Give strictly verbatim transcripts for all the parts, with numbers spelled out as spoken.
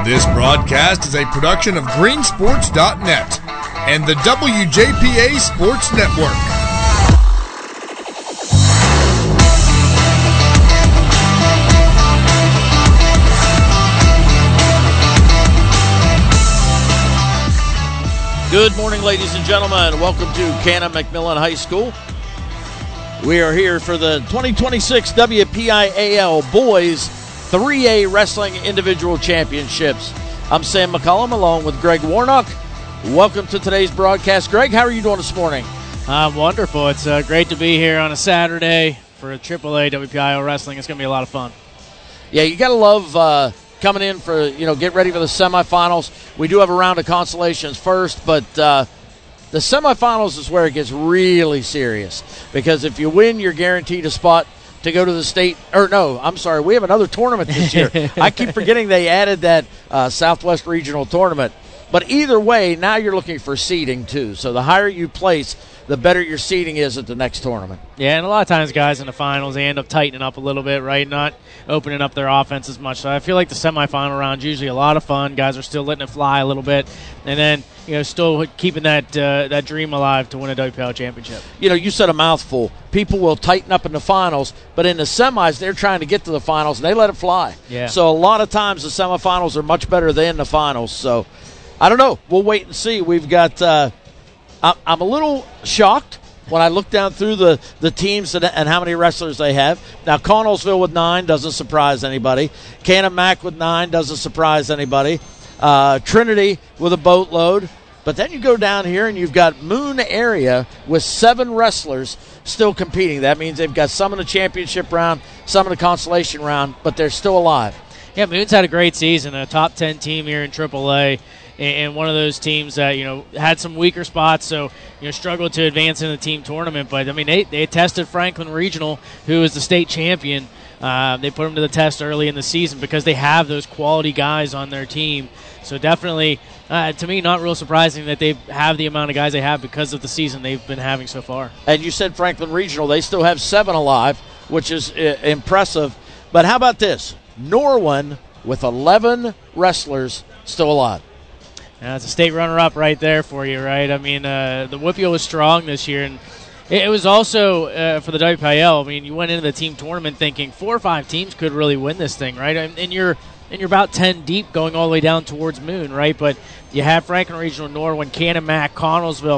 This broadcast is a production of green sports dot net and the W J P A Sports Network. Good morning, ladies and gentlemen. Welcome to Canon-McMillan High School. We are here for the twenty twenty-six W P I A L Boys three A Wrestling Individual Championships. I'm Sam McCollum along with Greg Warnock. Welcome to today's broadcast. Greg, how are you doing this morning? I'm wonderful. It's uh, great to be here on a Saturday for triple A W P I A L Wrestling. It's going to be a lot of fun. Yeah, you got to love uh, coming in for, you know, get ready for the semifinals. We do have a round of consolations first, but uh, the semifinals is where it gets really serious because if you win, you're guaranteed a spot to go to the state, or no, I'm sorry, we have another tournament this year. I keep forgetting they added that uh, Southwest Regional Tournament. But either way, now you're looking for seeding too. So the higher you place, the better your seeding is at the next tournament. Yeah, and a lot of times guys in the finals, they end up tightening up a little bit, right? Not opening up their offense as much. So I feel like the semifinal round is usually a lot of fun. Guys are still letting it fly a little bit. And then, you know, still keeping that uh, that dream alive to win a W P I A L championship. You know, you said a mouthful. People will tighten up in the finals, but in the semis, they're trying to get to the finals, and they let it fly. Yeah. So a lot of times the semifinals are much better than the finals. So I don't know. We'll wait and see. We've got uh, – I'm a little shocked when I look down through the, the teams and, and how many wrestlers they have. Now, Connellsville with nine doesn't surprise anybody. Canon-Mac with nine doesn't surprise anybody. Uh, Trinity with a boatload. But then you go down here and you've got Moon area with seven wrestlers still competing. That means they've got some in the championship round, some in the consolation round, but they're still alive. Yeah, Moon's had a great season, a top ten team here in triple A. And one of those teams that, you know, had some weaker spots, so, you know, struggled to advance in the team tournament. But, I mean, they, they tested Franklin Regional, who is the state champion. Uh, they put them to the test early in the season because they have those quality guys on their team. So definitely, uh, to me, not real surprising that they have the amount of guys they have because of the season they've been having so far. And you said Franklin Regional. They still have seven alive, which is uh, impressive. But how about this? Norwin with eleven wrestlers still alive. Yeah, it's a state runner-up right there for you, right? I mean, uh, the W P I A L was strong this year, and it, it was also uh, for the W P I A L. I mean, you went into the team tournament thinking four or five teams could really win this thing, right? And, and you're and you're about ten deep going all the way down towards Moon, right? But you have Franklin Regional, Norwin, Canon-Mac, Connellsville,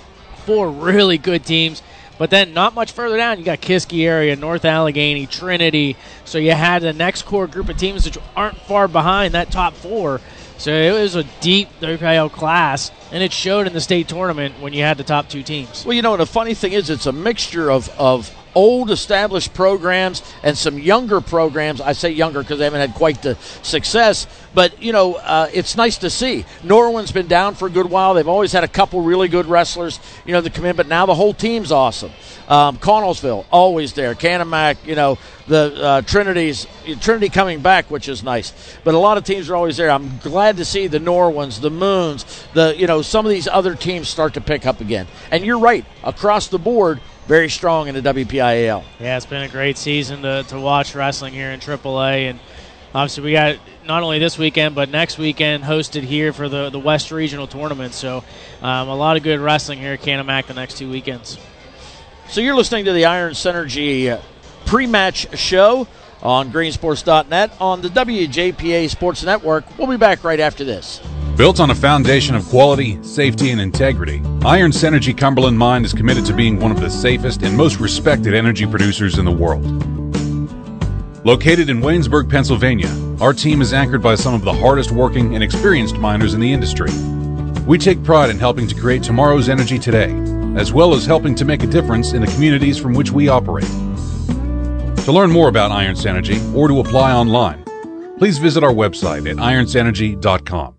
four really good teams. But then not much further down, you got Kiski area, North Allegheny, Trinity. So you had the next core group of teams which aren't far behind that top four. So it was a deep W P I A L class, and it showed in the state tournament when you had the top two teams. Well, you know, the funny thing is it's a mixture of, of old established programs and some younger programs. I say younger because they haven't had quite the success. But, you know, uh, it's nice to see. Norwin's been down for a good while. They've always had a couple really good wrestlers, you know, that come in. But now the whole team's awesome. Um, Connellsville, always there. Canon-Mac, you know, the uh, Trinity's, Trinity coming back, which is nice. But a lot of teams are always there. I'm glad to see the Norwins, the Moons, the, you know, some of these other teams start to pick up again. And you're right, across the board, very strong in the W P I A L. Yeah, it's been a great season to, to watch wrestling here in triple A. And obviously we got not only this weekend, but next weekend hosted here for the, the West Regional Tournament. So um, a lot of good wrestling here at Canon-Mac the next two weekends. So you're listening to the Iron Synergy pre-match show on green sports dot net on the W J P A Sports Network. We'll be back right after this. Built on a foundation of quality, safety, and integrity, Iron Synergy Cumberland Mine is committed to being one of the safest and most respected energy producers in the world. Located in Waynesburg, Pennsylvania, our team is anchored by some of the hardest working and experienced miners in the industry. We take pride in helping to create tomorrow's energy today, as well as helping to make a difference in the communities from which we operate. To learn more about Iron Synergy or to apply online, please visit our website at iron synergy dot com.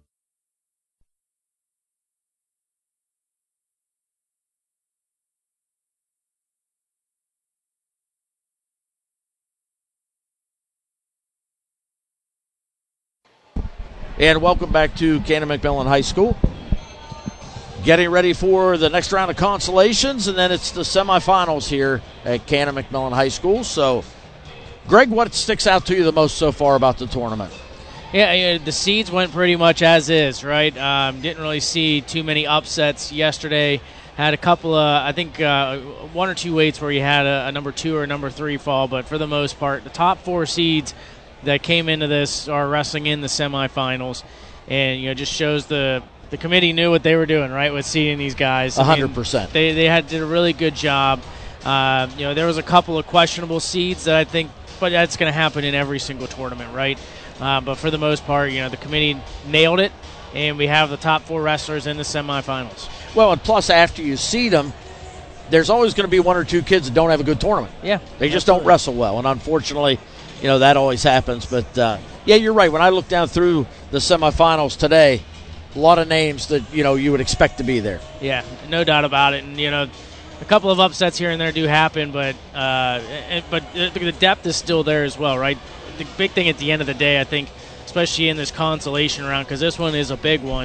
And welcome back to Canon-McMillan High School. Getting ready for the next round of consolations, and then it's the semifinals here at Canon-McMillan High School. So, Greg, what sticks out to you the most so far about the tournament? Yeah, yeah, the seeds went pretty much as is, right? Um, didn't really see too many upsets yesterday. Had a couple of, I think, uh, one or two weights where you had a, a number two or a number three fall, but for the most part, the top four seeds that came into this are wrestling in the semifinals, and you know, just shows the the committee knew what they were doing, right, with seeding these guys. A hundred percent. They they had did a really good job. Uh, you know, there was a couple of questionable seeds that I think, but that's going to happen in every single tournament, right? Uh, but for the most part, you know, the committee nailed it, and we have the top four wrestlers in the semifinals. Well, and plus after you seed them, there's always going to be one or two kids that don't have a good tournament. Yeah. They just absolutely. don't wrestle well, and unfortunately, you know, that always happens. But, uh, yeah, you're right. When I look down through the semifinals today, a lot of names that, you know, you would expect to be there. Yeah, no doubt about it. And, you know, a couple of upsets here and there do happen, but uh, and, but the depth is still there as well, right? The big thing at the end of the day, I think, especially in this consolation round, because this one is a big one,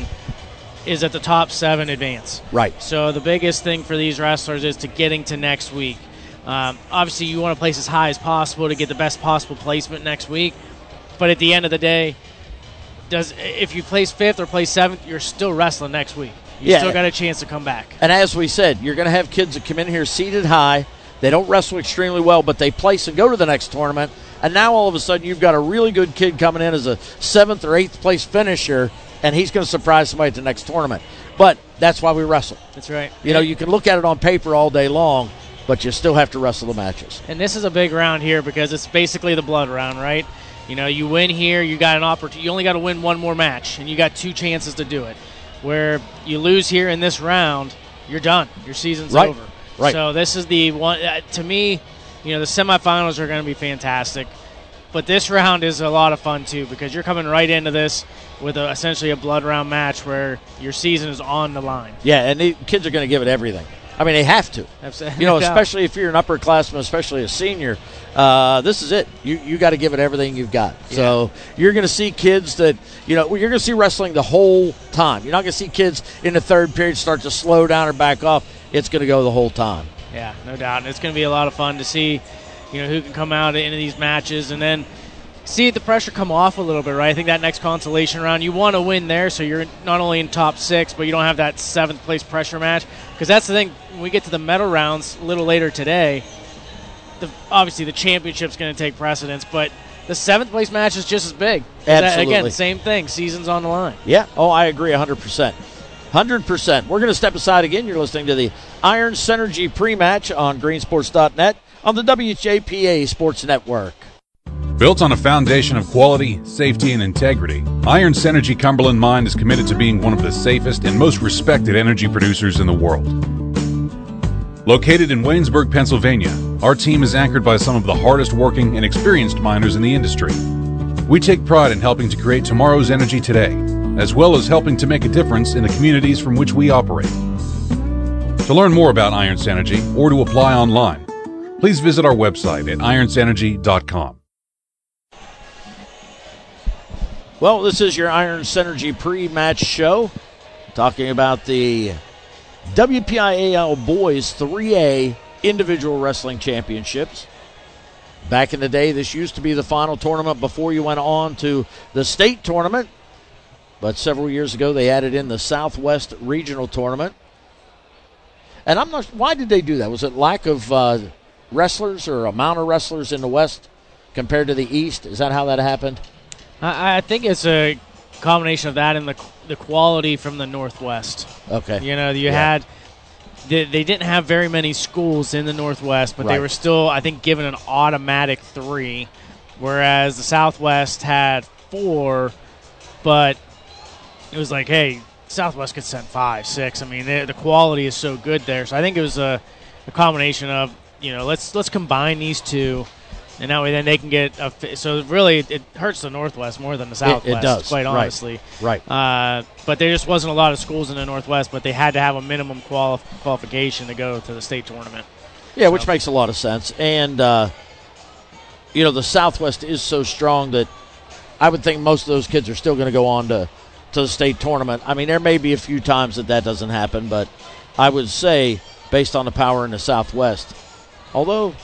is that the top seven advance. Right. So the biggest thing for these wrestlers is to getting to next week. Um, obviously, you want to place as high as possible to get the best possible placement next week, but at the end of the day, does if you place fifth or place seventh, you're still wrestling next week. You yeah. still got a chance to come back. And as we said, you're going to have kids that come in here seated high. They don't wrestle extremely well, but they place and go to the next tournament. And now all of a sudden you've got a really good kid coming in as a seventh or eighth place finisher, and he's going to surprise somebody at the next tournament. But that's why we wrestle. That's right. You know, you can look at it on paper all day long, but you still have to wrestle the matches. And this is a big round here because it's basically the blood round, right? You know, you win here, you got an opportunity. You only got to win one more match, and you got two chances to do it. Where you lose here in this round, you're done. Your season's right. over. Right. So this is the one. Uh, to me, you know, the semifinals are going to be fantastic, but this round is a lot of fun too because you're coming right into this with a, essentially a blood round match where your season is on the line. Yeah, and the kids are going to give it everything. I mean, they have to. Absolutely. You know, especially if you're an upperclassman, especially a senior, uh, this is it. You you got to give it everything you've got. Yeah. So you're going to see kids that, you know, you're going to see wrestling the whole time. You're not going to see kids in the third period start to slow down or back off. It's going to go the whole time. Yeah, no doubt. And it's going to be a lot of fun to see, you know, who can come out into these matches and then see the pressure come off a little bit, right? I think that next consolation round, you want to win there so you're not only in top six, but you don't have that seventh place pressure match. Because that's the thing, when we get to the medal rounds a little later today, the, obviously the championship's going to take precedence, but the seventh place match is just as big. Absolutely. That, again, same thing, season's on the line. Yeah, oh, I agree one hundred percent. one hundred percent. We're going to step aside again. You're listening to the Iron Synergy pre-match on green sports dot net on the W J P A Sports Network. Built on a foundation of quality, safety, and integrity, Iron Synergy Cumberland Mine is committed to being one of the safest and most respected energy producers in the world. Located in Waynesburg, Pennsylvania, our team is anchored by some of the hardest working and experienced miners in the industry. We take pride in helping to create tomorrow's energy today, as well as helping to make a difference in the communities from which we operate. To learn more about Iron Synergy or to apply online, please visit our website at iron synergy dot com. Well, this is your Iron Synergy pre-match show, talking about the W P I A L Boys three A Individual Wrestling Championships. Back in the day, this used to be the final tournament before you went on to the state tournament. But several years ago, they added in the Southwest Regional Tournament. And I'm not, why did they do that? Was it lack of uh, wrestlers or amount of wrestlers in the West compared to the East? Is that how that happened? I, I think it's a combination of that and the the quality from the Northwest. Okay. You know, you yeah. had they, they didn't have very many schools in the Northwest, but right. they were still, I think, given an automatic three, whereas the Southwest had four, but it was like, hey, Southwest could send five, six. I mean, they, the quality is so good there. So I think it was a, a combination of, you know, let's let's combine these two. And that way, then they can get a. So really, it hurts the Northwest more than the Southwest. It, it does, quite right. honestly. Right. Uh, but there just wasn't a lot of schools in the Northwest, but they had to have a minimum quali- qualification to go to the state tournament. Yeah, so. Which makes a lot of sense. And uh, you know, the Southwest is so strong that I would think most of those kids are still going to go on to to the state tournament. I mean, there may be a few times that that doesn't happen, but I would say, based on the power in the Southwest, although.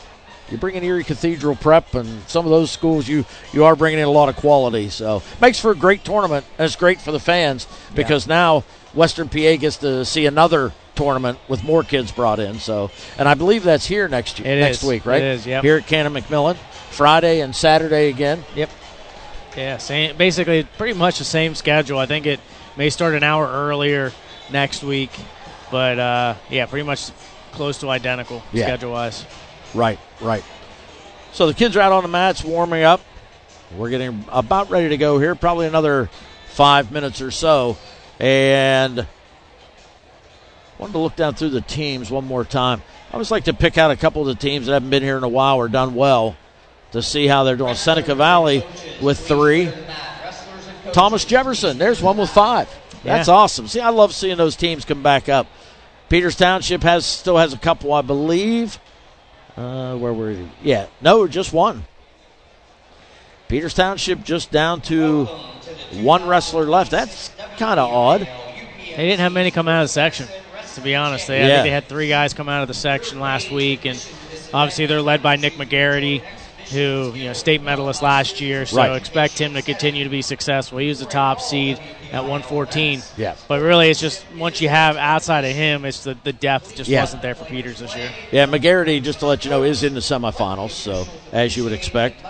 you bring in Erie Cathedral Prep and some of those schools, you, you are bringing in a lot of quality. So makes for a great tournament, and it's great for the fans because yeah. now Western P A gets to see another tournament with more kids brought in. So, and I believe that's here next year, it next is. week, right? It is, yep. Here at Canon-McMillan, Friday and Saturday again. Yep. Yeah, same, basically pretty much the same schedule. I think it may start an hour earlier next week, but uh, yeah, pretty much close to identical yeah. schedule-wise. Right, right. So the kids are out on the mats warming up. We're getting about ready to go here, probably another five minutes or so. And I wanted to look down through the teams one more time. I always like to pick out a couple of the teams that haven't been here in a while or done well to see how they're doing. Seneca Valley with three. Thomas Jefferson, there's one with five. That's yeah. awesome. See, I love seeing those teams come back up. Peters Township has still has a couple, I believe. Uh, where were you? Yeah, no, just one. Peters Township just down to one wrestler left. That's kind of odd. They didn't have many come out of the section, to be honest. They, yeah. I think they had three guys come out of the section last week, and obviously they're led by Nick McGarity, who, you know, state medalist last year, so right. expect him to continue to be successful. He was the top seed at one fourteen. Yeah. But really, it's just once you have outside of him, it's the, the depth just yeah. wasn't there for Peters this year. Yeah, McGarity, just to let you know, is in the semifinals, so as you would expect.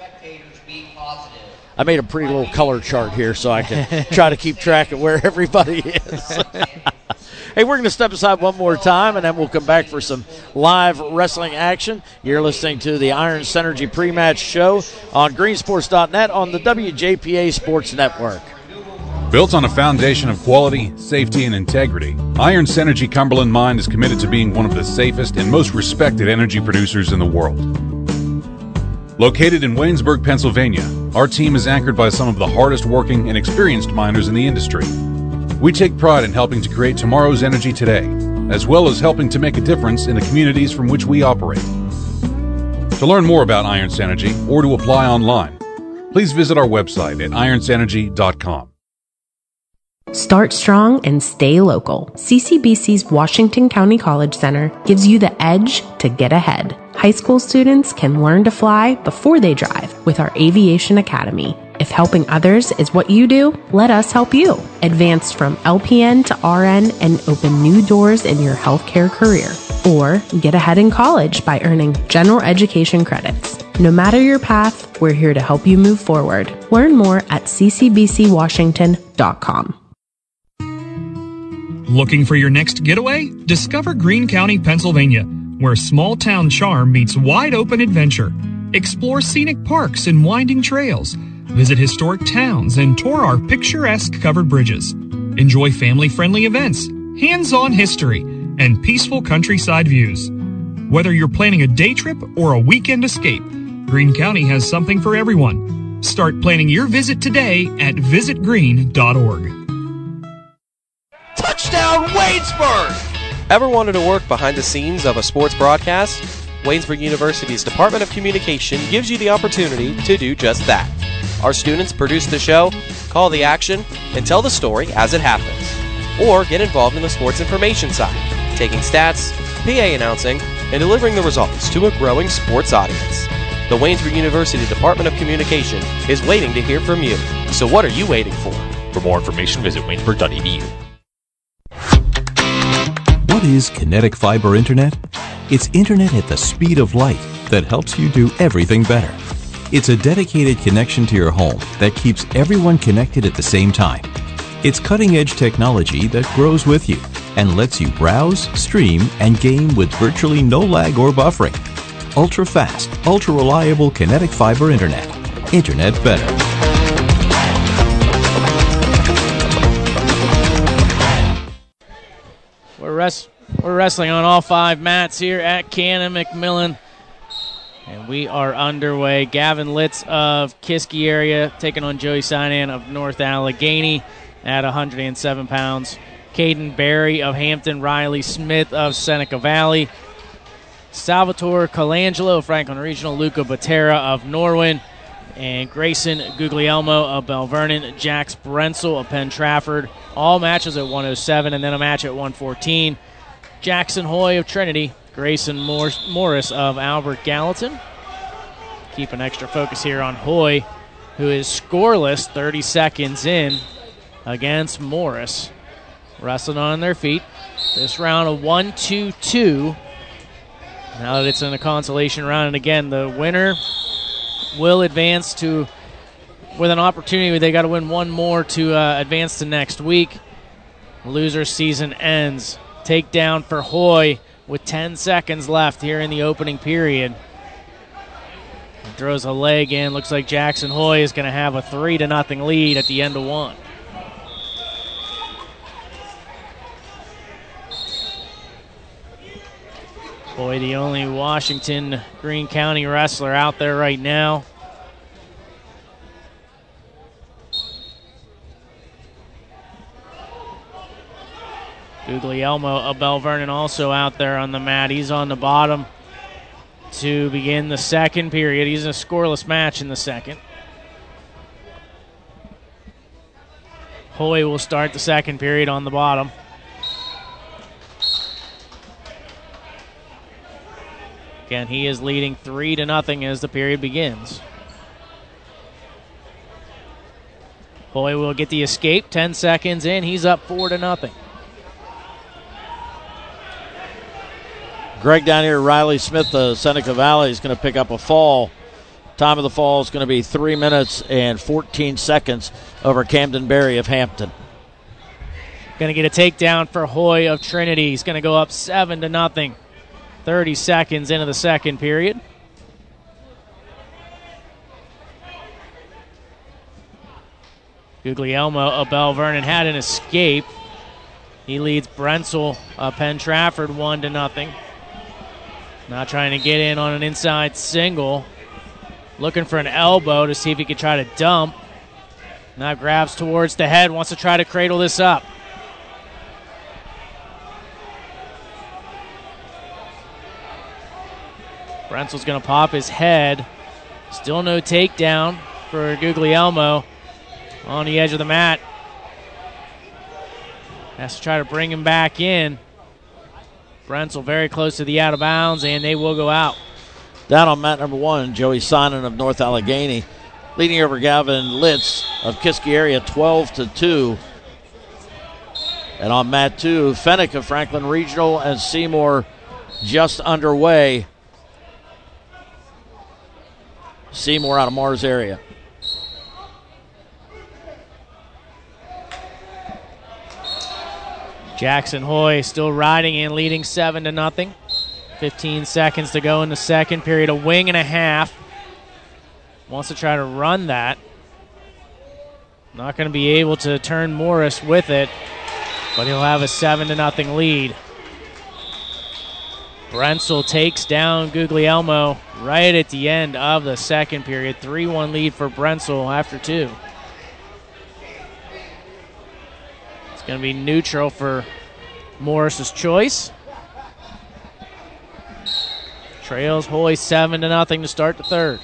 I made a pretty little color chart here so I can try to keep track of where everybody is. Hey, we're going to step aside one more time, and then we'll come back for some live wrestling action. You're listening to the Iron Synergy pre-match show on green sports dot net on the W J P A Sports Network. Built on a foundation of quality, safety, and integrity, Iron Synergy Cumberland Mine is committed to being one of the safest and most respected energy producers in the world. Located in Waynesburg, Pennsylvania, our team is anchored by some of the hardest working and experienced miners in the industry. We take pride in helping to create tomorrow's energy today, as well as helping to make a difference in the communities from which we operate. To learn more about Iron Synergy or to apply online, please visit our website at iron synergy dot com. Start strong and stay local. C C B C's Washington County College Center gives you the edge to get ahead. High school students can learn to fly before they drive with our Aviation Academy. If helping others is what you do, let us help you. Advance from L P N to R N and open new doors in your healthcare career. Or get ahead in college by earning general education credits. No matter your path, we're here to help you move forward. Learn more at c c b c washington dot com. Looking for your next getaway? Discover Greene County, Pennsylvania, where small-town charm meets wide-open adventure. Explore scenic parks and winding trails. Visit historic towns and tour our picturesque covered bridges. Enjoy family-friendly events, hands-on history, and peaceful countryside views. Whether you're planning a day trip or a weekend escape, Greene County has something for everyone. Start planning your visit today at visit green dot org. Touchdown, Waynesburg! Ever wanted to work behind the scenes of a sports broadcast? Waynesburg University's Department of Communication gives you the opportunity to do just that. Our students produce the show, call the action, and tell the story as it happens. Or get involved in the sports information side, taking stats, P A announcing, and delivering the results to a growing sports audience. The Waynesburg University Department of Communication is waiting to hear from you. So what are you waiting for? For more information, visit waynesburg dot e d u. What is Kinetic Fiber Internet? It's internet at the speed of light that helps you do everything better. It's a dedicated connection to your home that keeps everyone connected at the same time. It's cutting-edge technology that grows with you and lets you browse, stream, and game with virtually no lag or buffering. Ultra-fast, ultra-reliable Kinetic Fiber Internet. Internet better. We're, res- we're wrestling on all five mats here at Canon-McMillan. And we are underway. Gavin Litz of Kiski area taking on Joey Sinan of North Allegheny at one hundred seven pounds. Caden Berry of Hampton, Riley Smith of Seneca Valley, Salvatore Colangelo, Franklin Regional, Luca Batera of Norwin, and Grayson Guglielmo of Bell Vernon, Jax Brensel of Penn Trafford. All matches at one oh seven, and then a match at one fourteen. Jackson Hoy of Trinity, Grayson Morris of Albert Gallatin. Keep an extra focus here on Hoy, who is scoreless thirty seconds in against Morris. Wrestling on their feet. This round a one two two. Now that it's in a consolation round, and again, the winner will advance to, with an opportunity, they got to win one more to uh, advance to next week. Loser season ends. Takedown for Hoy with ten seconds left here in the opening period. He throws a leg in. Looks like Jackson Hoy is going to have a three to nothing lead at the end of one. Hoy, the only Washington Greene County wrestler out there right now. Guglielmo of Bell Vernon also out there on the mat. He's on the bottom to begin the second period. He's in a scoreless match in the second. Hoy will start the second period on the bottom. Again, he is leading three to nothing as the period begins. Hoy will get the escape. Ten seconds in, he's up four to nothing. Greg down here, Riley Smith of Seneca Valley is going to pick up a fall. Time of the fall is going to be three minutes and fourteen seconds over Camden Berry of Hampton. Going to get a takedown for Hoy of Trinity. He's going to go up seven to nothing. thirty seconds into the second period. Guglielmo of Bell Vernon had an escape. He leads Brentzel of Penn Trafford one to nothing. Now trying to get in on an inside single. Looking for an elbow to see if he could try to dump. Now grabs towards the head, wants to try to cradle this up. Brentzel's going to pop his head. Still no takedown for Guglielmo on the edge of the mat. Has to try to bring him back in. Brentzel very close to the out of bounds, and they will go out. Down on mat number one, Joey Sonnen of North Allegheny, leading over Gavin Litz of Kiski area twelve to two. And on mat two, Fennick of Franklin Regional and Seymour just underway. Seymour out of Mars area. Jackson Hoy still riding and leading seven to nothing. fifteen seconds to go in the second period. A wing and a half. Wants to try to run that. Not going to be able to turn Morris with it, but he'll have a seven to nothing lead. Brentzel takes down Guglielmo right at the end of the second period. three one lead for Brentzel after two. It's going to be neutral for Morris's choice. Trails Hoy seven to nothing to start the third.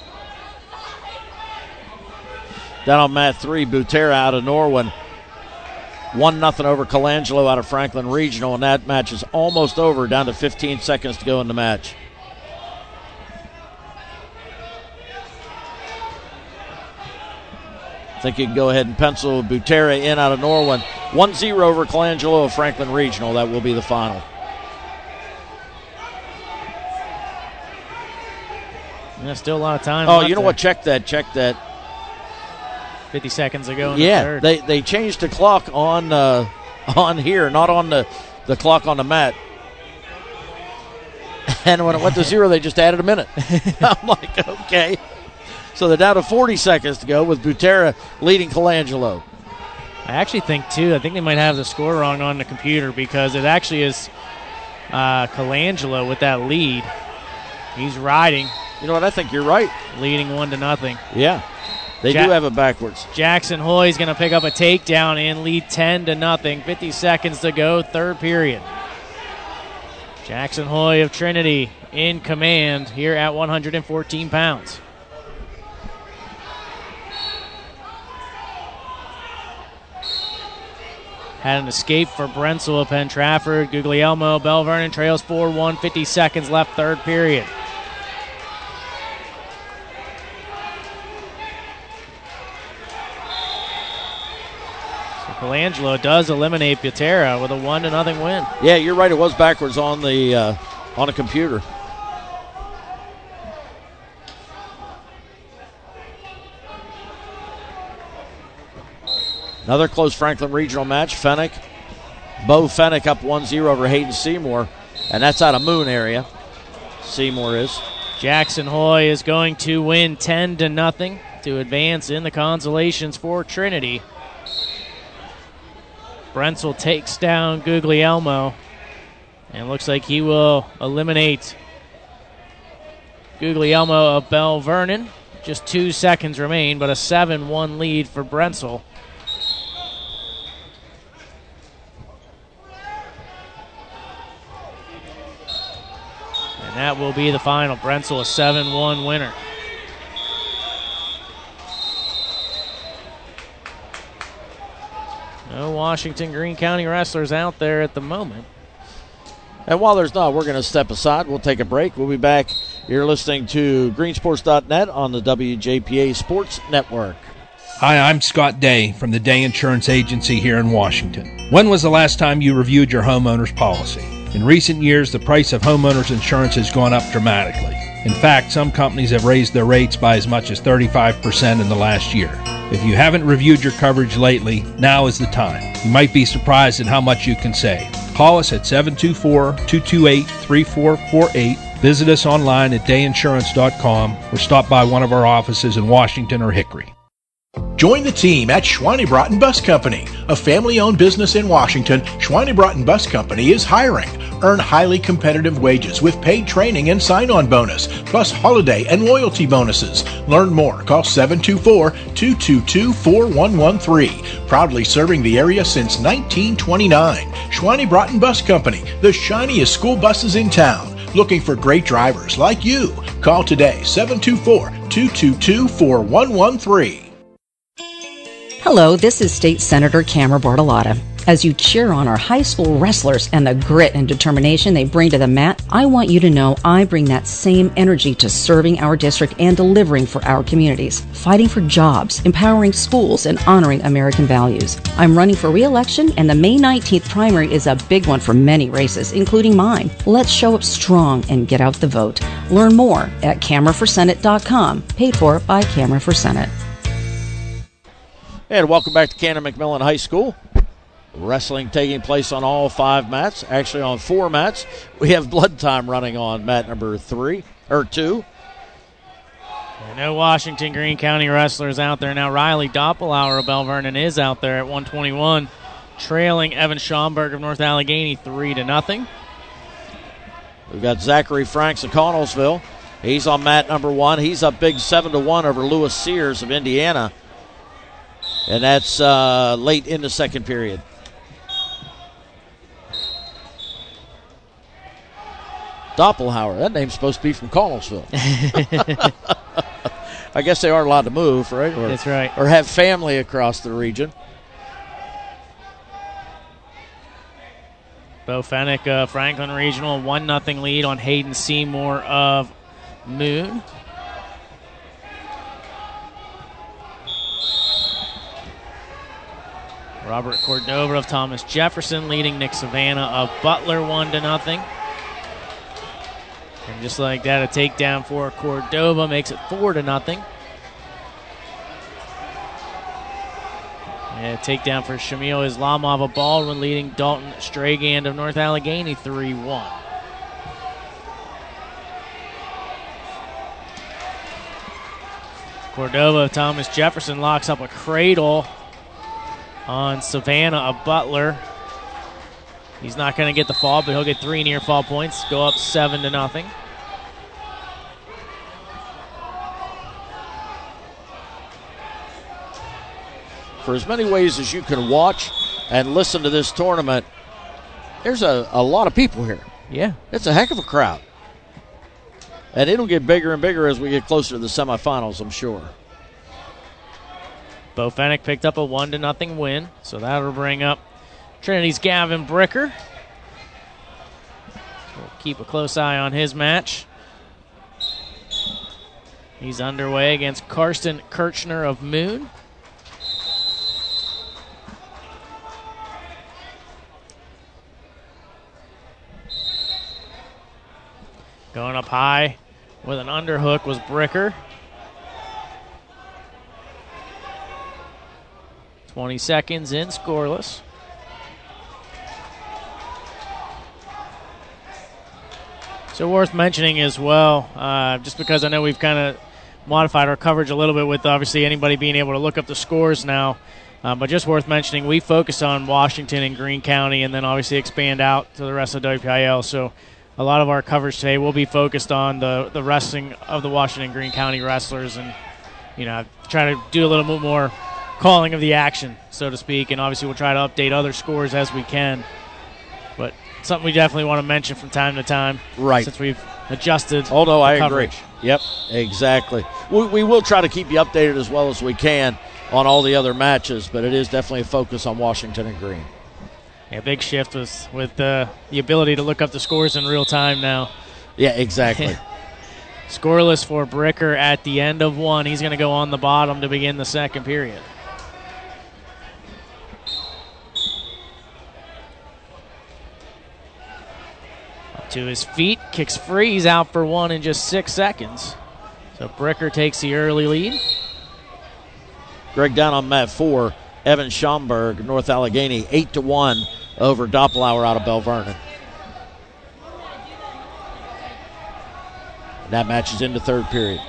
Down on mat three, Butera out of Norwin. one nothing over Colangelo out of Franklin Regional, and that match is almost over, down to fifteen seconds to go in the match. I think you can go ahead and pencil Butera in out of Norwin. one zero over Colangelo of Franklin Regional. That will be the final. Yeah, still a lot of time. Oh, you know there. what? Check that. Check that. fifty seconds ago in yeah, the third. they they changed the clock on uh, on here, not on the, the clock on the mat. And when it went to zero, they just added a minute. I'm like, okay. So they're down to forty seconds to go with Butera leading Colangelo. I actually think, too, I think they might have the score wrong on the computer because it actually is uh, Colangelo with that lead. He's riding. You know what? I think you're right. Leading one to nothing. Yeah. They ja- do have it backwards. Jackson Hoy is going to pick up a takedown and lead ten to nothing. fifty seconds to go, third period. Jackson Hoy of Trinity in command here at one hundred fourteen pounds. had an escape for Brentzel of Penn Trafford. Guglielmo, Bell Vernon trails four one, fifty seconds left, third period. So Colangelo does eliminate Butera with a one to nothing win. Yeah, you're right. It was backwards on the uh, on a computer. Another close Franklin Regional match. Fenwick, Bo Fenwick up one zero over Hayden Seymour, and that's out of Moon area. Seymour is. Jackson Hoy is going to win ten to nothing to advance in the consolations for Trinity. Brentzel takes down Guglielmo, and looks like he will eliminate Guglielmo of Bell Vernon. Just two seconds remain, but a seven one lead for Brentzel. That will be the final. Brentzel a seven one winner. No Washington Greene County wrestlers out there at the moment. And while there's not, we're going to step aside. We'll take a break. We'll be back. You're listening to green sports dot net on the W J P A Sports Network. Hi, I'm Scott Day from the Day Insurance Agency here in Washington. When was the last time you reviewed your homeowner's policy? In recent years, the price of homeowners insurance has gone up dramatically. In fact, some companies have raised their rates by as much as thirty-five percent in the last year. If you haven't reviewed your coverage lately, now is the time. You might be surprised at how much you can save. Call us at seven two four, two two eight, three four four eight. Visit us online at day insurance dot com or stop by one of our offices in Washington or Hickory. Join the team at Schweinebraten Bus Company, a family-owned business in Washington. Schweinebraten Bus Company is hiring. Earn highly competitive wages with paid training and sign-on bonus, plus holiday and loyalty bonuses. Learn more. Call seven two four, two two two, four one one three. Proudly serving the area since nineteen twenty-nine. Schweinebraten Bus Company, the shiniest school buses in town. Looking for great drivers like you. Call today, seven two four, two two two, four one one three. Hello, this is State Senator Cameron Bartolotta. As you cheer on our high school wrestlers and the grit and determination they bring to the mat, I want you to know I bring that same energy to serving our district and delivering for our communities, fighting for jobs, empowering schools, and honoring American values. I'm running for re-election, and the May nineteenth primary is a big one for many races, including mine. Let's show up strong and get out the vote. Learn more at camera for senate dot com, paid for by Camera for Senate. And welcome back to Cannon McMillan High School. Wrestling taking place on all five mats, actually on four mats. We have blood time running on mat number three, or two. And no Washington Greene County wrestlers out there now. Riley Doppelauer of Bell Vernon is out there at one twenty-one, trailing Evan Schomburg of North Allegheny three to nothing. We've got Zachary Franks of Connellsville. He's on mat number one. He's up big seven to one over Lewis Sears of Indiana. And that's uh, late in the second period. Doppelhauer, that name's supposed to be from Connellsville. I guess they aren't allowed to move, right? Or, That's right. Or have family across the region. Bo Fenwick, uh, Franklin Regional, one nothing lead on Hayden Seymour of Moon. Robert Cordova of Thomas Jefferson leading Nick Savannah of Butler one to nothing. And just like that, a takedown for Cordova makes it four to nothing. And a takedown for Shamil Islamov of Baldwin leading Dalton Stragand of North Allegheny three one. Cordova of Thomas Jefferson locks up a cradle on Savannah of Butler. He's not going to get the fall, but he'll get three near fall points. Go up seven to nothing. For as many ways as you can watch and listen to this tournament, there's a, a lot of people here. Yeah. It's a heck of a crowd. And it'll get bigger and bigger as we get closer to the semifinals, I'm sure. Bo Fenwick picked up a one to nothing win, so that'll bring up Trinity's Gavin Bricker. We'll keep a close eye on his match. He's underway against Karsten Kirchner of Moon. Going up high with an underhook was Bricker. twenty seconds in, scoreless. So worth mentioning as well, uh, just because I know we've kind of modified our coverage a little bit with obviously anybody being able to look up the scores now. Uh, but just worth mentioning, we focus on Washington and Greene County and then obviously expand out to the rest of W P I L. So a lot of our coverage today will be focused on the, the wrestling of the Washington and Greene County wrestlers and, you know, try to do a little bit more calling of the action, so to speak. And obviously we'll try to update other scores as we can. But something we definitely want to mention from time to time. Right. Since we've adjusted Although I coverage. agree. Yep, exactly. We, we will try to keep you updated as well as we can on all the other matches, but it is definitely a focus on Washington and Greene. Yeah, big shift with, with uh, the ability to look up the scores in real time now. Yeah, exactly. Scoreless for Bricker at the end of one. He's going to go on the bottom to begin the second period. Up to his feet, kicks free. He's out for one in just six seconds. So Bricker takes the early lead. Greg down on mat four. Evan Schomburg, North Allegheny, eight to one over Doppelauer out of Bell Vernon. And that match is into third period.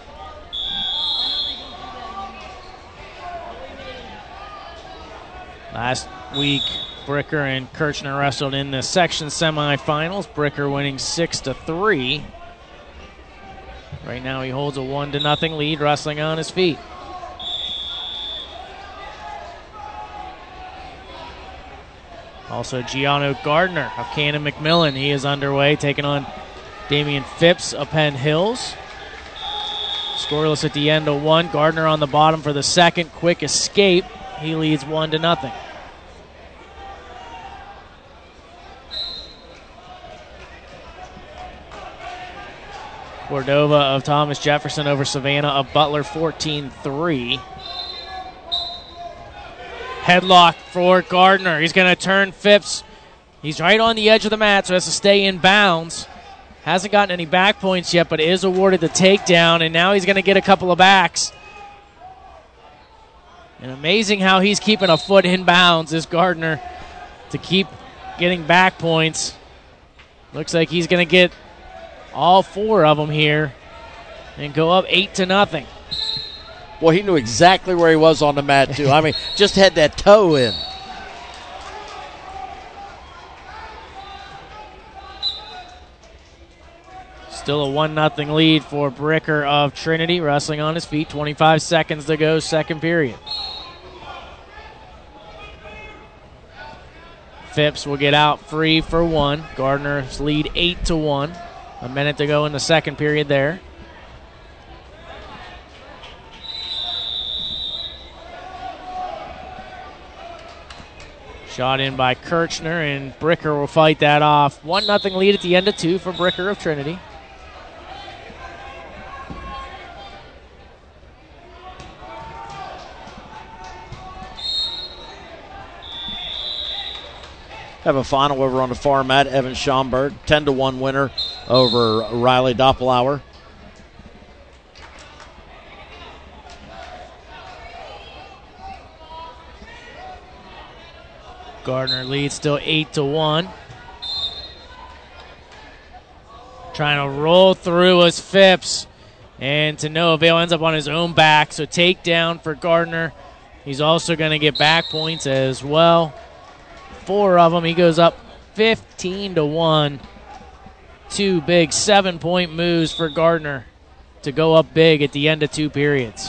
Last week, Bricker and Kirchner wrestled in the section semifinals. Bricker winning six to three. Right now, he holds a one to nothing lead, wrestling on his feet. Also, Gianno Gardner of Cannon McMillan. He is underway, taking on Damian Phipps of Penn Hills. Scoreless at the end of one. Gardner on the bottom for the second. Quick escape. He leads one to nothing. Cordova of Thomas Jefferson over Savannah of Butler, fourteen three. Headlock for Gardner. He's going to turn Phipps. He's right on the edge of the mat, so has to stay in bounds. Hasn't gotten any back points yet, but is awarded the takedown, and now he's going to get a couple of backs. And amazing how he's keeping a foot in bounds is Gardner to keep getting back points. Looks like he's going to get all four of them here and go up eight to nothing. Well, he knew exactly where he was on the mat, too. I mean, just had that toe in. Still a one nothing lead for Bricker of Trinity, wrestling on his feet. twenty-five seconds to go, second period. Phipps will get out free for one. Gardner's lead eight to one. A minute to go in the second period there. Shot in by Kirchner, and Bricker will fight that off. one nothing lead at the end of two for Bricker of Trinity. Have a final over on the far mat. Evan Schomburg, ten to one winner over Riley Doppelauer. Gardner leads still eight to one. Trying to roll through was Phipps. And to no avail, ends up on his own back. So takedown for Gardner. He's also going to get back points as well. Four of them. He goes up fifteen to one. Two big seven-point moves for Gardner to go up big at the end of two periods.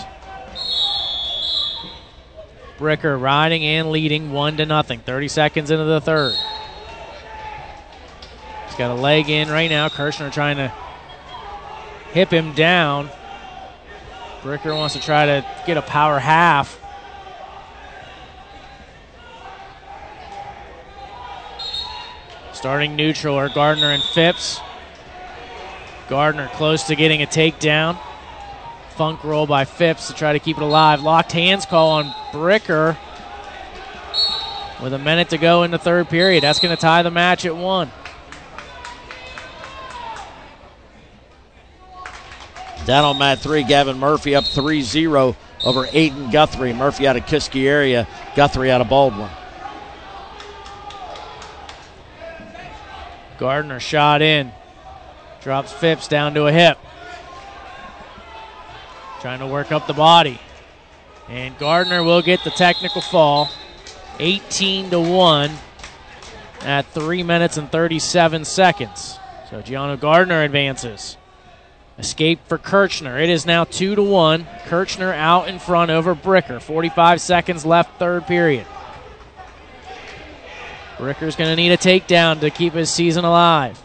Bricker riding and leading one to nothing. thirty seconds into the third. He's got a leg in right now. Kirchner trying to hip him down. Bricker wants to try to get a power half. Starting neutral are Gardner and Phipps. Gardner close to getting a takedown. Funk roll by Phipps to try to keep it alive. Locked hands call on Bricker with a minute to go in the third period. That's going to tie the match at one. Down on mat three, Gavin Murphy up three zero over Aiden Guthrie. Murphy out of Kiski area, Guthrie out of Baldwin. Gardner shot in. Drops Phipps down to a hip. Trying to work up the body. And Gardner will get the technical fall. eighteen to one at three minutes and thirty-seven seconds. So Gianno Gardner advances. Escape for Kirchner. It is now two to one. Kirchner out in front over Bricker. forty-five seconds left, third period. Bricker's going to need a takedown to keep his season alive.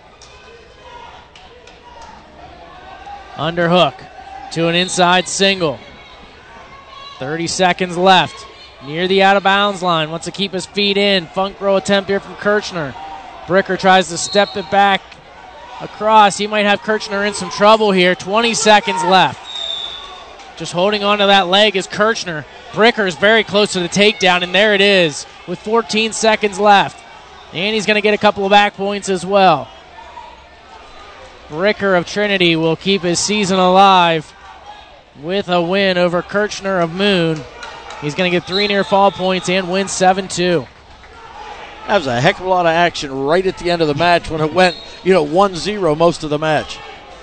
Underhook to an inside single. thirty seconds left. Near the out-of-bounds line. Wants to keep his feet in. Funk row attempt here from Kirchner. Bricker tries to step it back across. He might have Kirchner in some trouble here. twenty seconds left. Just holding on to that leg is Kirchner. Bricker is very close to the takedown, and there it is with fourteen seconds left. And he's going to get a couple of back points as well. Bricker of Trinity will keep his season alive with a win over Kirchner of Moon. He's going to get three near fall points and win seven two. That was a heck of a lot of action right at the end of the match when it went, you know, one zero most of the match.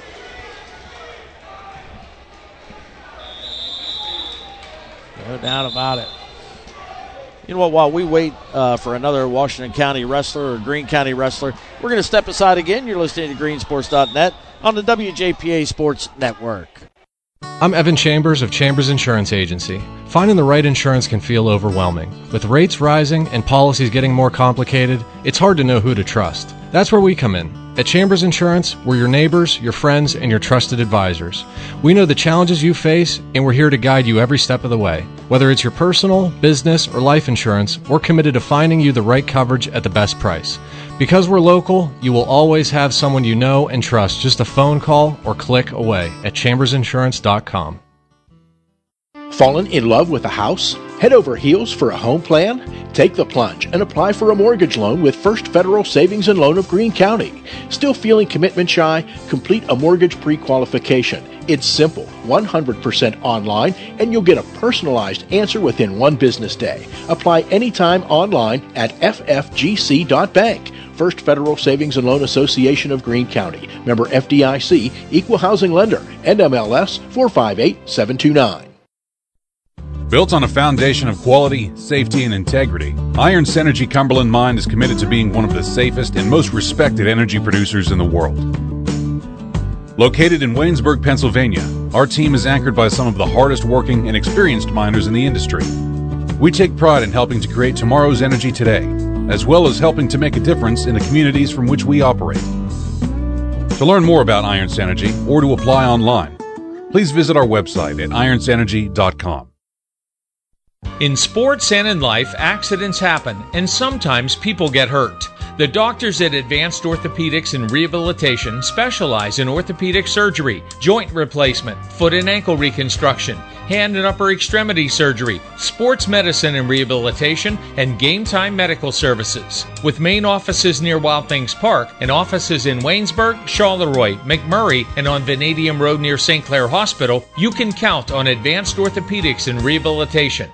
No doubt about it. You know what, while we wait uh, for another Washington County wrestler or Greene County wrestler, we're going to step aside again. You're listening to green sports dot net on the W J P A Sports Network. I'm Evan Chambers of Chambers Insurance Agency. Finding the right insurance can feel overwhelming. With rates rising and policies getting more complicated, it's hard to know who to trust. That's where we come in. At Chambers Insurance, we're your neighbors, your friends, and your trusted advisors. We know the challenges you face, and we're here to guide you every step of the way. Whether it's your personal, business, or life insurance, we're committed to finding you the right coverage at the best price. Because we're local, you will always have someone you know and trust just a phone call or click away at chambers insurance dot com. Fallen in love with a house? Head over heels for a home plan? Take the plunge and apply for a mortgage loan with First Federal Savings and Loan of Greene County. Still feeling commitment shy? Complete a mortgage pre-qualification. It's simple, one hundred percent online, and you'll get a personalized answer within one business day. Apply anytime online at f f g c dot bank. First Federal Savings and Loan Association of Greene County. Member F D I C, Equal Housing Lender, N M L S four five eight seven two nine. Built on a foundation of quality, safety, and integrity, Iron Synergy Cumberland Mine is committed to being one of the safest and most respected energy producers in the world. Located in Waynesburg, Pennsylvania, our team is anchored by some of the hardest working and experienced miners in the industry. We take pride in helping to create tomorrow's energy today, as well as helping to make a difference in the communities from which we operate. To learn more about Iron Synergy or to apply online, please visit our website at iron synergy dot com. In sports and in life, accidents happen, and sometimes people get hurt. The doctors at Advanced Orthopedics and Rehabilitation specialize in orthopedic surgery, joint replacement, foot and ankle reconstruction, hand and upper extremity surgery, sports medicine and rehabilitation, and game time medical services. With main offices near Wild Things Park and offices in Waynesburg, Charleroi, McMurray, and on Vanadium Road near Saint Clair Hospital, you can count on Advanced Orthopedics and Rehabilitation.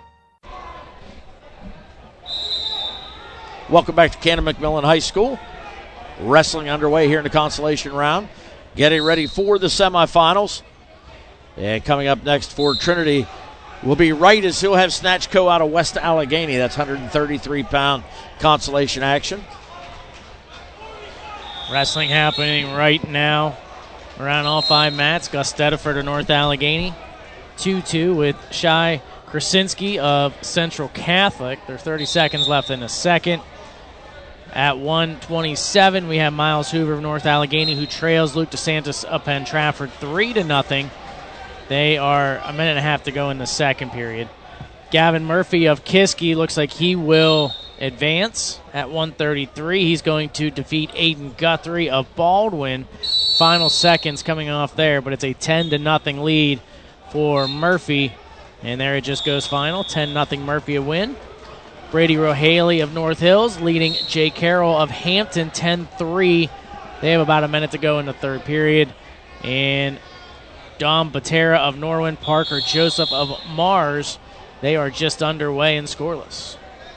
Welcome back to Cannon McMillan High School. Wrestling underway here in the consolation round. Getting ready for the semifinals. And coming up next for Trinity will be Wright, as he'll have Snatch Co. out of West Allegheny. That's one hundred thirty-three pound consolation action. Wrestling happening right now around all five mats. Gus Stediford of North Allegheny. two two with Shai Krasinski of Central Catholic. There's thirty seconds left in the second. At one twenty-seven, we have Miles Hoover of North Allegheny, who trails Luke DeSantis of Penn Trafford three to nothing. They are a minute and a half to go in the second period. Gavin Murphy of Kiski looks like he will advance at one thirty-three. He's going to defeat Aiden Guthrie of Baldwin. Final seconds coming off there, but it's a ten to nothing lead for Murphy. And there it just goes final. ten nothing Murphy a win. Brady Rohaley of North Hills leading Jay Carroll of Hampton ten three. They have about a minute to go in the third period. And Dom Batera of Norwin, Parker Joseph of Mars, they are just underway and scoreless.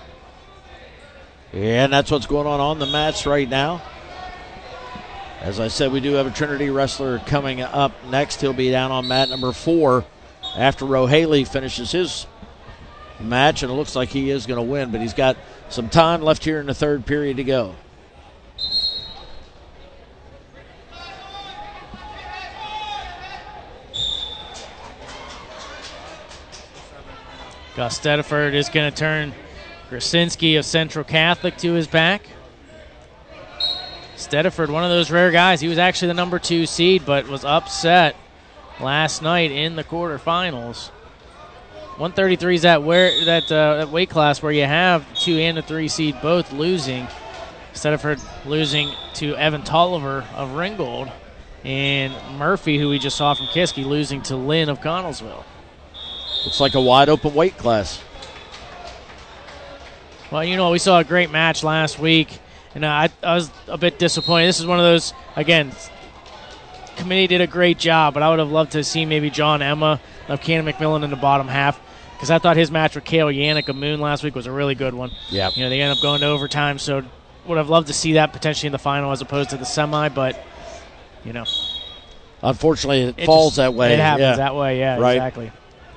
Yeah, and that's what's going on on the mats right now. As I said, we do have a Trinity wrestler coming up next. He'll be down on mat number four after Rohaley finishes his match, and it looks like he is going to win, but he's got some time left here in the third period to go. Gus Stediford is going to turn Krasinski of Central Catholic to his back. Stediford, one of those rare guys. He was actually the number two seed, but was upset last night in the quarterfinals. one thirty-three is that where that, uh, that weight class where you have the two and the three seed both losing. Stediford losing to Evan Tolliver of Ringgold, and Murphy, who we just saw from Kiski, losing to Lynn of Connellsville. Looks like a wide open weight class. Well, you know, we saw a great match last week, and I, I was a bit disappointed. This is one of those, again, committee did a great job, but I would have loved to see maybe John Emma of Cannon McMillan in the bottom half, because I thought his match with Cale Yannick of Moon last week was a really good one. Yeah. You know, they ended up going to overtime, so would have loved to see that potentially in the final as opposed to the semi, but, you know. Unfortunately, it, it falls just, that way. It happens yeah. that way, yeah, right. Exactly.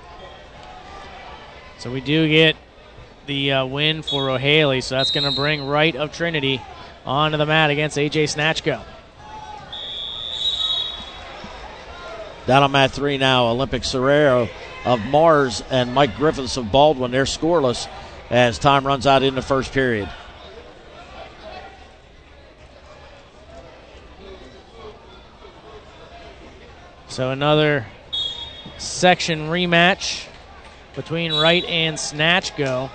So we do get the uh, win for Rohaley, so that's going to bring Wright of Trinity onto the mat against A J Snatchko. Down on mat three now, Olympic Serrero of Mars and Mike Griffiths of Baldwin. They're scoreless as time runs out in the first period. So another section rematch between Wright and Snatchko.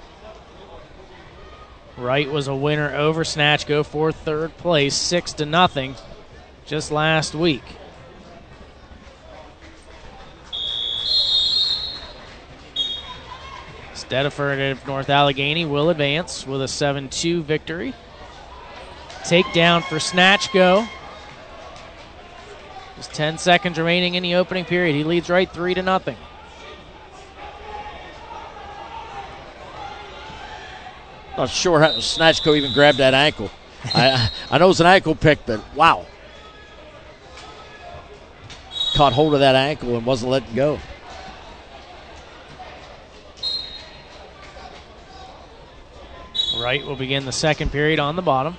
Wright was a winner over Snatchko for third place, six to nothing, just last week. Stediford of North Allegheny will advance with a seven two victory. Takedown for Snatchko. Just ten seconds remaining in the opening period. He leads Wright three to nothing. Not sure how Snatchko even grabbed that ankle. I I know it's an ankle pick, but wow. Caught hold of that ankle and wasn't letting go. Wright will begin the second period on the bottom.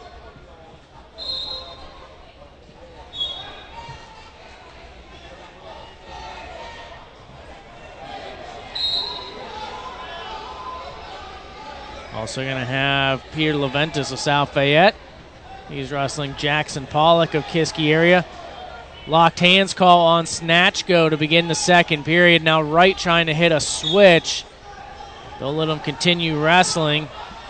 Also going to have Peter Leventis of South Fayette. He's wrestling Jackson Pollock of Kiski area. Locked hands call on Snatchko to begin the second period. Now Wright trying to hit a switch. Don't let him continue wrestling.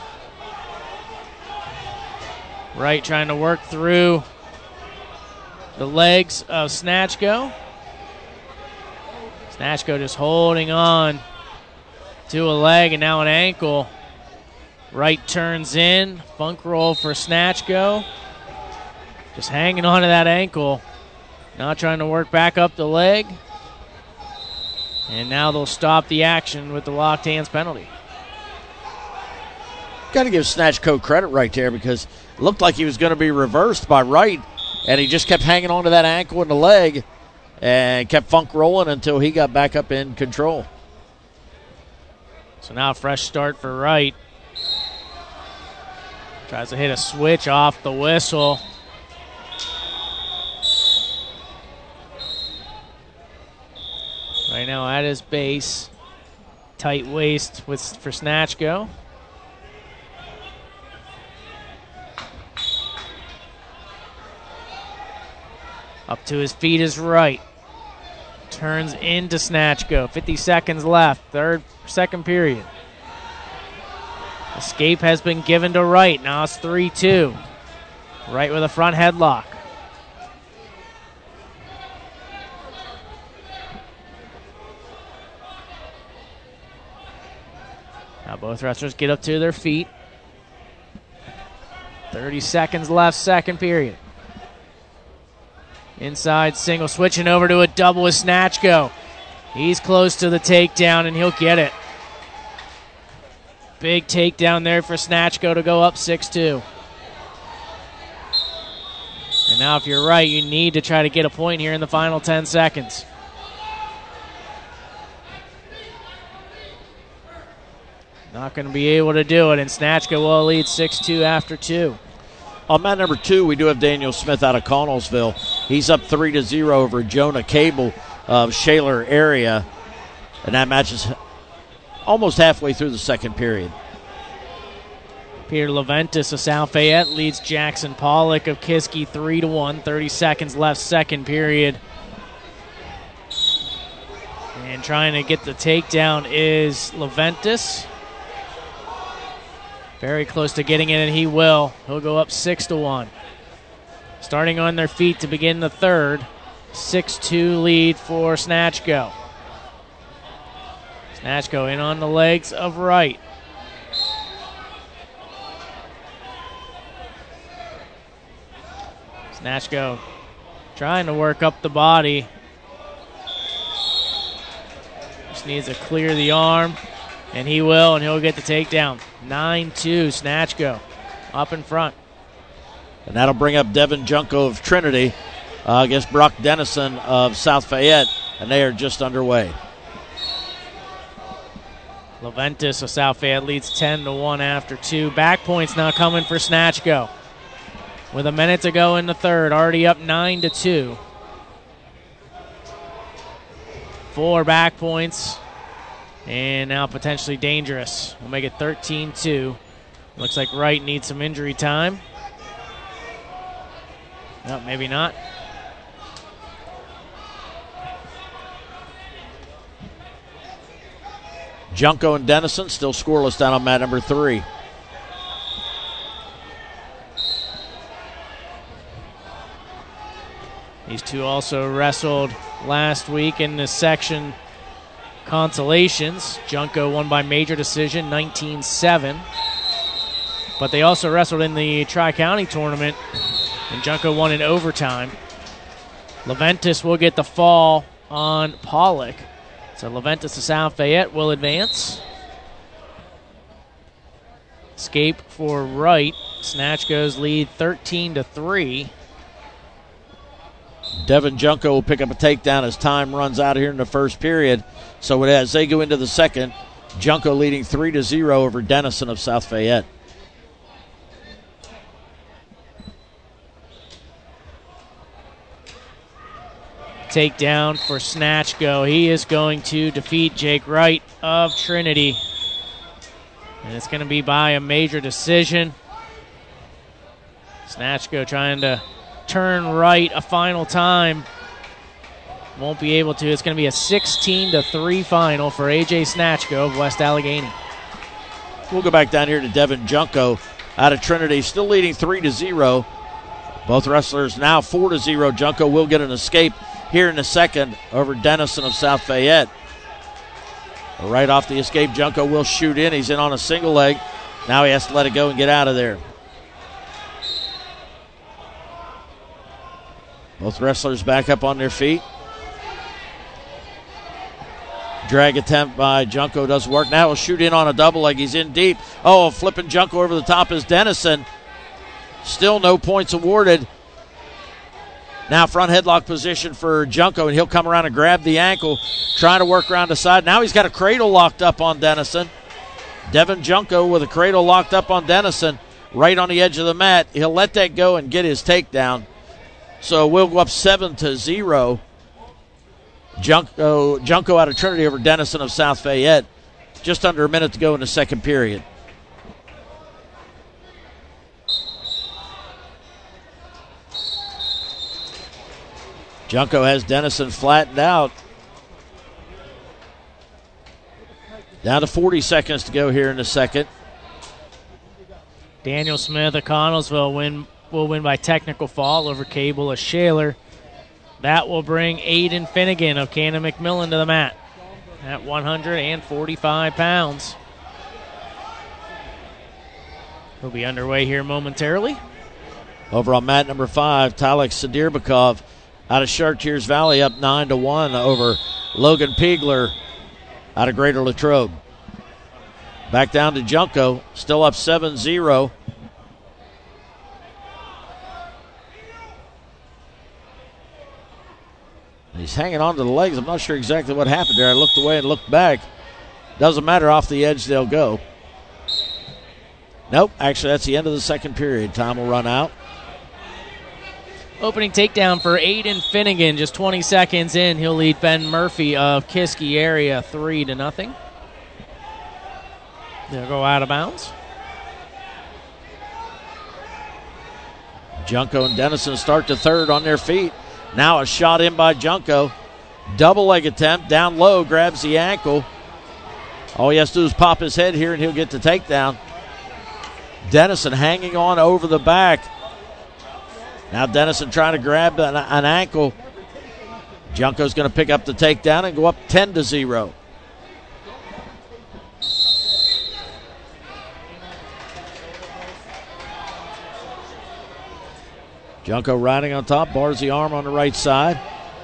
Wright trying to work through the legs of Snatchko. Snatchko just holding on to a leg and now an ankle. Wright turns in. Funk roll for Snatchko. Just hanging on to that ankle. Now trying to work back up the leg. And now they'll stop the action with the locked hands penalty. Got to give Snatchko credit right there because it looked like he was going to be reversed by Wright, and he just kept hanging on to that ankle and the leg and kept funk rolling until he got back up in control. So now a fresh start for Wright. Tries to hit a switch off the whistle. Right now at his base. Tight waist with for Snatchko. Up to his feet is Wright. Turns into Snatchko. fifty seconds left. Third, second period. Escape has been given to Wright. Now it's three two. Wright with a front headlock. Now both wrestlers get up to their feet. thirty seconds left, second period. Inside single, switching over to a double with Snatchko. He's close to the takedown, and he'll get it. Big takedown there for Snatchko to go up six two. And now if you're right, you need to try to get a point here in the final ten seconds. Not going to be able to do it, and Snatchko will lead six two after two. On mat number two, we do have Daniel Smith out of Connellsville. He's up three to zero over Jonah Cable of Shaler area, and that match is almost halfway through the second period. Peter Leventis of South Fayette leads Jackson Pollock of Kiski three to one. thirty seconds left, second period. And trying to get the takedown is Leventis. Very close to getting it, and he will. He'll go up six to one. Starting on their feet to begin the third. six two lead for Snatchko. Snatchko in on the legs of Wright. Snatchko trying to work up the body. Just needs to clear the arm, and he will, and he'll get the takedown. nine two, Snatchko up in front. And that'll bring up Devin Junko of Trinity uh, against Brock Dennison of South Fayette, and they are just underway. Leventis of South Fayette leads ten to one after two. Back points now coming for Snatchko. With a minute to go in the third, already up nine to two. Four back points, and now potentially dangerous. We'll make it thirteen two. Looks like Wright needs some injury time. No, maybe not. Junko and Dennison still scoreless down on mat number three. These two also wrestled last week in the section consolations. Junko won by major decision, nineteen seven. But they also wrestled in the Tri-County tournament, and Junko won in overtime. Leventis will get the fall on Pollock. So Leventis of South Fayette will advance. Escape for Wright. Snatchko's lead thirteen to three. Devin Junko will pick up a takedown as time runs out here in the first period. So as they go into the second, Junko leading three to zero over Dennison of South Fayette. Takedown for Snatchko. He is going to defeat Jake Wright of Trinity. And it's going to be by a major decision. Snatchko trying to turn Wright a final time. Won't be able to. It's going to be a sixteen to three final for A J Snatchko of West Allegheny. We'll go back down here to Devin Junko out of Trinity, still leading three to zero. Both wrestlers now four to zero. Junko will get an escape here in the second over Dennison of South Fayette. Right off the escape, Junko will shoot in. He's in on a single leg. Now he has to let it go and get out of there. Both wrestlers back up on their feet. Drag attempt by Junko doesn't work. Now he'll shoot in on a double leg. He's in deep. Oh, flipping Junko over the top is Dennison. Still no points awarded. Now front headlock position for Junko, and he'll come around and grab the ankle, trying to work around the side. Now he's got a cradle locked up on Dennison. Devin Junko with a cradle locked up on Dennison right on the edge of the mat. He'll let that go and get his takedown. So we'll go up seven to zero. Junko, Junko out of Trinity over Dennison of South Fayette. Just under a minute to go in the second period. Junko has Dennison flattened out. Down to forty seconds to go here in the second. Daniel Smith of Connellsville win, will win by technical fall over Cable of Shaler. That will bring Aiden Finnegan of Cannon McMillan to the mat at one hundred forty-five pounds. He'll be underway here momentarily. Over on mat number five, Talek Sadirbakov out of Chartiers Valley up nine to one over Logan Piegler out of Greater Latrobe. Back down to Junko, still up seven zero. He's hanging on to the legs. I'm not sure exactly what happened there. I looked away and looked back. Doesn't matter, off the edge they'll go. Nope, actually that's the end of the second period. Time will run out. Opening takedown for Aiden Finnegan. Just twenty seconds in, he'll lead Ben Murphy of Kiski area three to nothing. They'll go out of bounds. Junko and Dennison start to third on their feet. Now a shot in by Junko. Double leg attempt, down low, grabs the ankle. All he has to do is pop his head here and he'll get the takedown. Dennison hanging on over the back. Now Dennison trying to grab an, an ankle. Junko's going to pick up the takedown and go up ten to zero. Junko riding on top, bars the arm on the right side.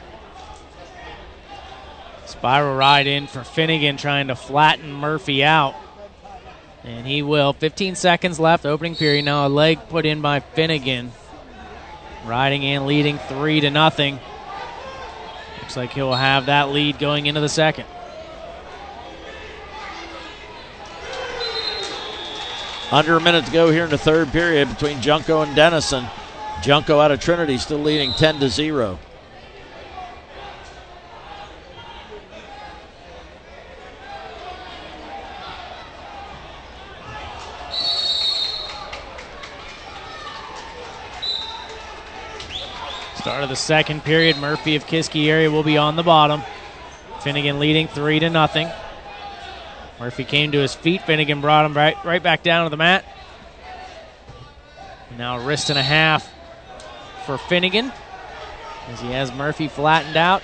Spiral ride in for Finnegan, trying to flatten Murphy out. And he will. fifteen seconds left, opening period. Now a leg put in by Finnegan. Riding and leading three to nothing. Looks like he'll have that lead going into the second. Under a minute to go here in the third period between Junko and Dennison. Junko out of Trinity still leading ten to zero. Start of the second period, Murphy of Kiski area will be on the bottom. Finnegan leading three to nothing. Murphy came to his feet. Finnegan brought him right, right back down to the mat. Now a wrist and a half for Finnegan as he has Murphy flattened out.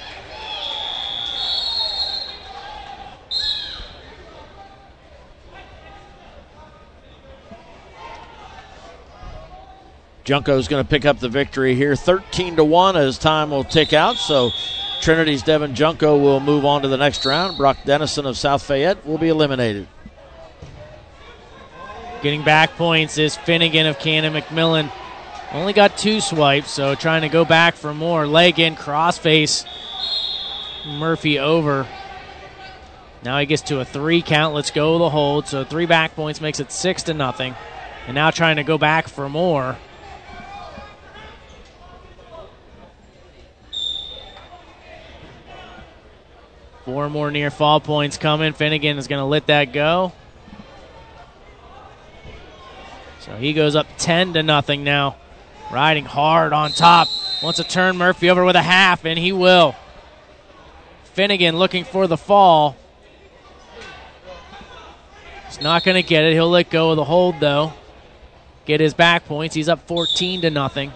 Junko's going to pick up the victory here, thirteen to one as time will tick out. So Trinity's Devin Junko will move on to the next round. Brock Dennison of South Fayette will be eliminated. Getting back points is Finnegan of Cannon McMillan. Only got two swipes, so trying to go back for more. Leg in, crossface. Murphy over. Now he gets to a three count. Let's go the hold. So three back points makes it six to nothing. And now trying to go back for more. Four more near fall points coming. Finnegan is going to let that go. So he goes up ten to nothing now. Riding hard on top. Wants to turn Murphy over with a half, and he will. Finnegan looking for the fall. He's not going to get it. He'll let go of the hold, though. Get his back points. He's up fourteen to nothing.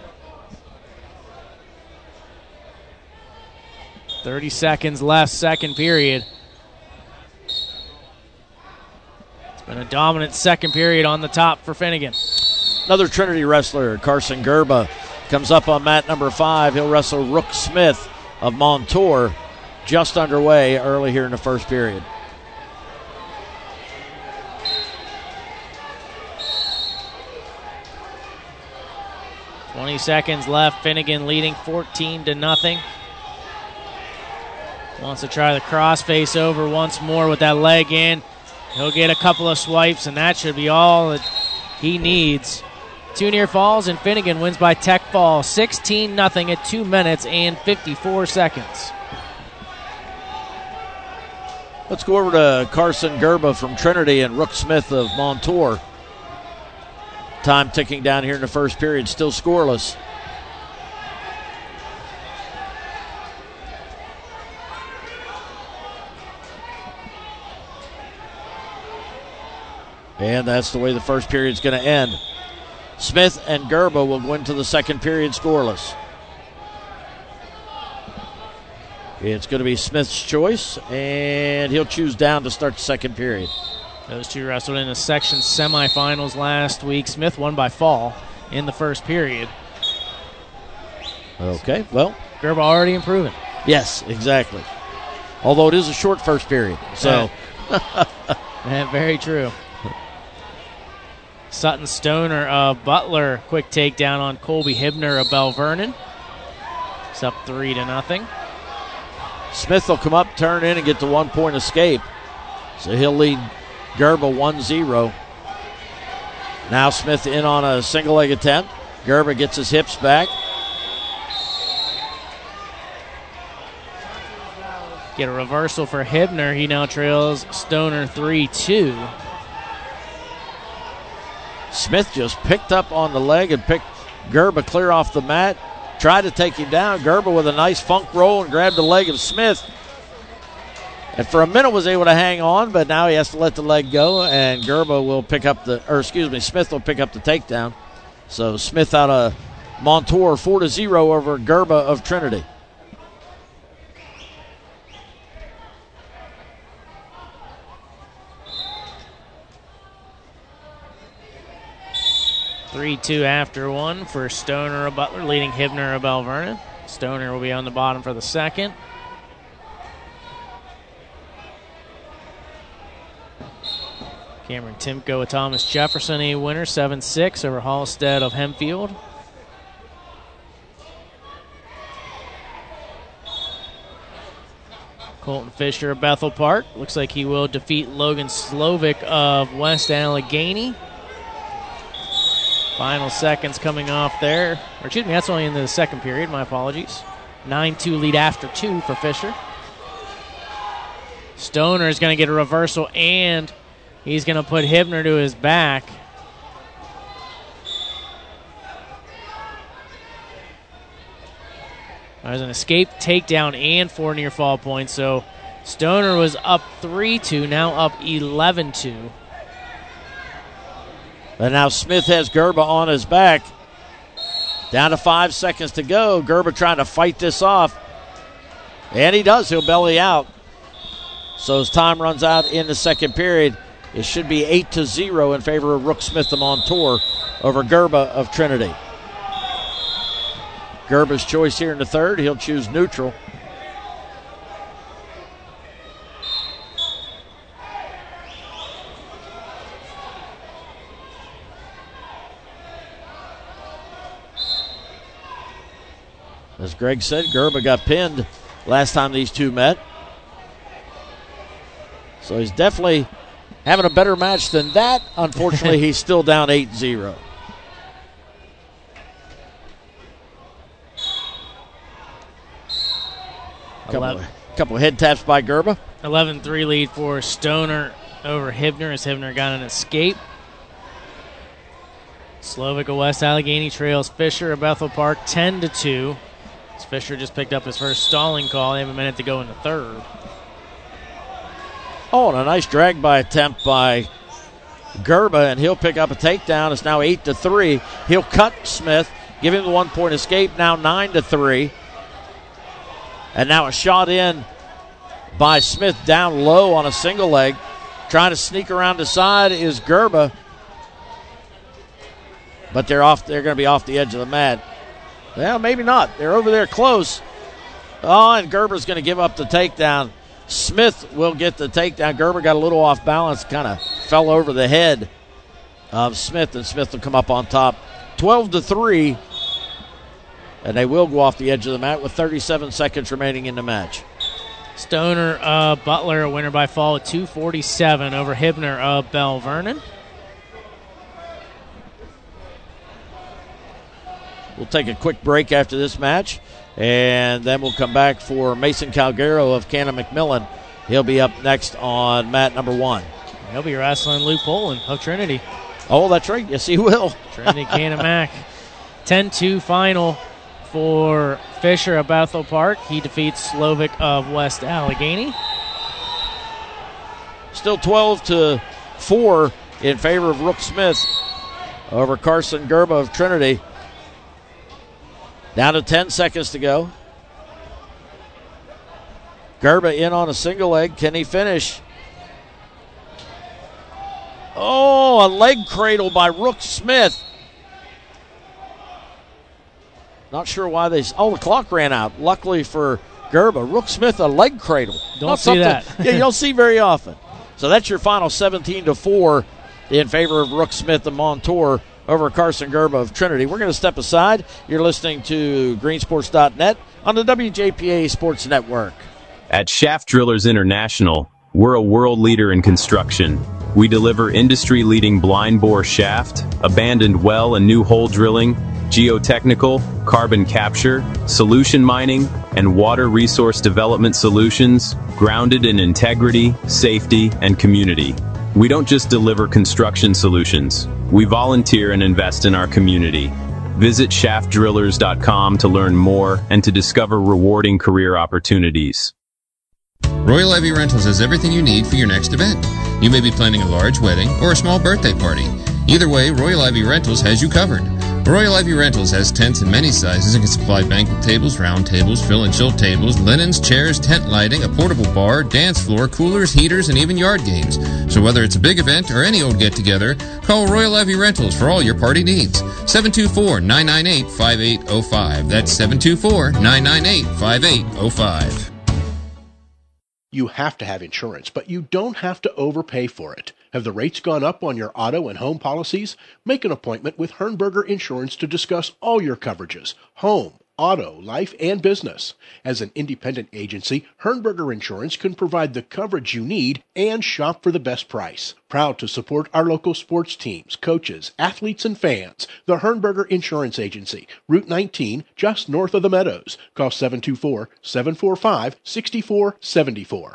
thirty seconds left, second period. It's been a dominant second period on the top for Finnegan. Another Trinity wrestler, Carson Gerba, comes up on mat number five. He'll wrestle Rook Smith of Montour, just underway early here in the first period. twenty seconds left. Finnegan leading fourteen to nothing. Wants to try the crossface over once more with that leg in. He'll get a couple of swipes, and that should be all that he needs. Two near falls, and Finnegan wins by tech fall, sixteen nothing at two minutes and fifty-four seconds. Let's go over to Carson Gerba from Trinity and Rook Smith of Montour. Time ticking down here in the first period, still scoreless. And that's the way the first period's going to end. Smith and Gerba will go into the second period scoreless. It's going to be Smith's choice, and he'll choose down to start the second period. Those two wrestled in the section semifinals last week. Smith won by fall in the first period. Okay, well. Gerba already improving. Yes, exactly. Although it is a short first period. So. Yeah, very true. Sutton Stoner, uh, Butler, quick takedown on Colby Hibner of Bell Vernon. It's up three to nothing. Smith will come up, turn in, and get the one-point escape. So he'll lead Gerba one zero. Now Smith in on a single leg attempt. Gerba gets his hips back. Get a reversal for Hibner. He now trails Stoner three two. Smith just picked up on the leg and picked Gerba clear off the mat. Tried to take him down. Gerba with a nice funk roll and grabbed the leg of Smith. And for a minute was able to hang on, but now he has to let the leg go, and Gerba will pick up the, or excuse me, Smith will pick up the takedown. So Smith out of Montour four to zero over Gerba of Trinity. three two after one for Stoner of Butler, leading Hibner of Bell Vernon. Stoner will be on the bottom for the second. Cameron Timko with Thomas Jefferson, a winner, seven six over Halstead of Hempfield. Colton Fisher of Bethel Park. Looks like he will defeat Logan Slovic of West Allegheny. Final seconds coming off there. Or excuse me, that's only in the second period. My apologies. nine two lead after two for Fisher. Stoner is going to get a reversal, and he's going to put Hibner to his back. There's an escape, takedown, and four near fall points. So Stoner was up three two, now up eleven two. And now Smith has Gerba on his back. Down to five seconds to go. Gerba trying to fight this off. And he does. He'll belly out. So as time runs out in the second period, it should be eight to zero in favor of Rook Smith of Montour over Gerba of Trinity. Gerba's choice here in the third. He'll choose neutral. As Greg said, Gerba got pinned last time these two met. So he's definitely having a better match than that. Unfortunately, he's still down eight zero. Couple, couple head taps by Gerba. eleven three lead for Stoner over Hibner as Hibner got an escape. Slovic of West Allegheny trails Fisher of Bethel Park ten to two. Fisher just picked up his first stalling call. They have a minute to go in the third. Oh, and a nice drag by attempt by Gerba, and he'll pick up a takedown. It's now eight to three. He'll cut Smith, give him the one-point escape. Now nine to three. And now a shot in by Smith down low on a single leg. Trying to sneak around the side is Gerba, but they're off. They're going to be off the edge of the mat. Well, maybe not. They're over there close. Oh, and Gerber's going to give up the takedown. Smith will get the takedown. Gerba got a little off balance, kind of fell over the head of Smith, and Smith will come up on top. twelve to three, and they will go off the edge of the mat with thirty-seven seconds remaining in the match. Stoner uh, Butler, a winner by fall at two forty-seven over Hibner of Bell Vernon. We'll take a quick break after this match, and then we'll come back for Mason Calgaro of Cannon McMillan. He'll be up next on mat number one. He'll be wrestling Luke Poland of Trinity. Oh, that's right. Yes, he will. Trinity Cannon Mac. ten two final for Fisher of Bethel Park. He defeats Slovic of West Allegheny. Still twelve to four in favor of Rook Smith over Carson Gerba of Trinity. Down to ten seconds to go. Gerba in on a single leg. Can he finish? Oh, a leg cradle by Rook Smith. Not sure why they... Oh, the clock ran out. Luckily for Gerba. Rook Smith, a leg cradle. Don't Not see that. Yeah, you don't see very often. So that's your final seventeen to four in favor of Rook Smith and Montour over Carson Gerba of Trinity. We're going to step aside. You're listening to green sports dot net on the W J P A Sports Network. At Shaft Drillers International, we're a world leader in construction. We deliver industry-leading blind bore shaft, abandoned well and new hole drilling, geotechnical, carbon capture, solution mining, and water resource development solutions grounded in integrity, safety, and community. We don't just deliver construction solutions. We volunteer and invest in our community. Visit shaft drillers dot com to learn more and to discover rewarding career opportunities. Royal Levy Rentals has everything you need for your next event. You may be planning a large wedding or a small birthday party. Either way, Royal Levy Rentals has you covered. Royal Levy Rentals has tents in many sizes and can supply banquet tables, round tables, fill and chill tables, linens, chairs, tent lighting, a portable bar, dance floor, coolers, heaters, and even yard games. So whether it's a big event or any old get-together, call Royal Levy Rentals for all your party needs. seven two four, nine nine eight, five eight zero five. That's seven two four, nine nine eight, five eight zero five. You have to have insurance, but you don't have to overpay for it. Have the rates gone up on your auto and home policies? Make an appointment with Hernberger Insurance to discuss all your coverages, home, auto, life, and business. As an independent agency, Hernberger Insurance can provide the coverage you need and shop for the best price. Proud to support our local sports teams, coaches, athletes, and fans. The Hernberger Insurance Agency, Route nineteen, just north of the Meadows. Call seven two four, seven four five, six four seven four.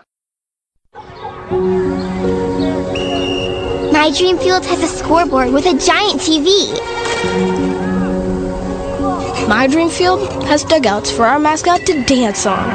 My Dream Field has a scoreboard with a giant T V. My Dream Field has dugouts for our mascot to dance on.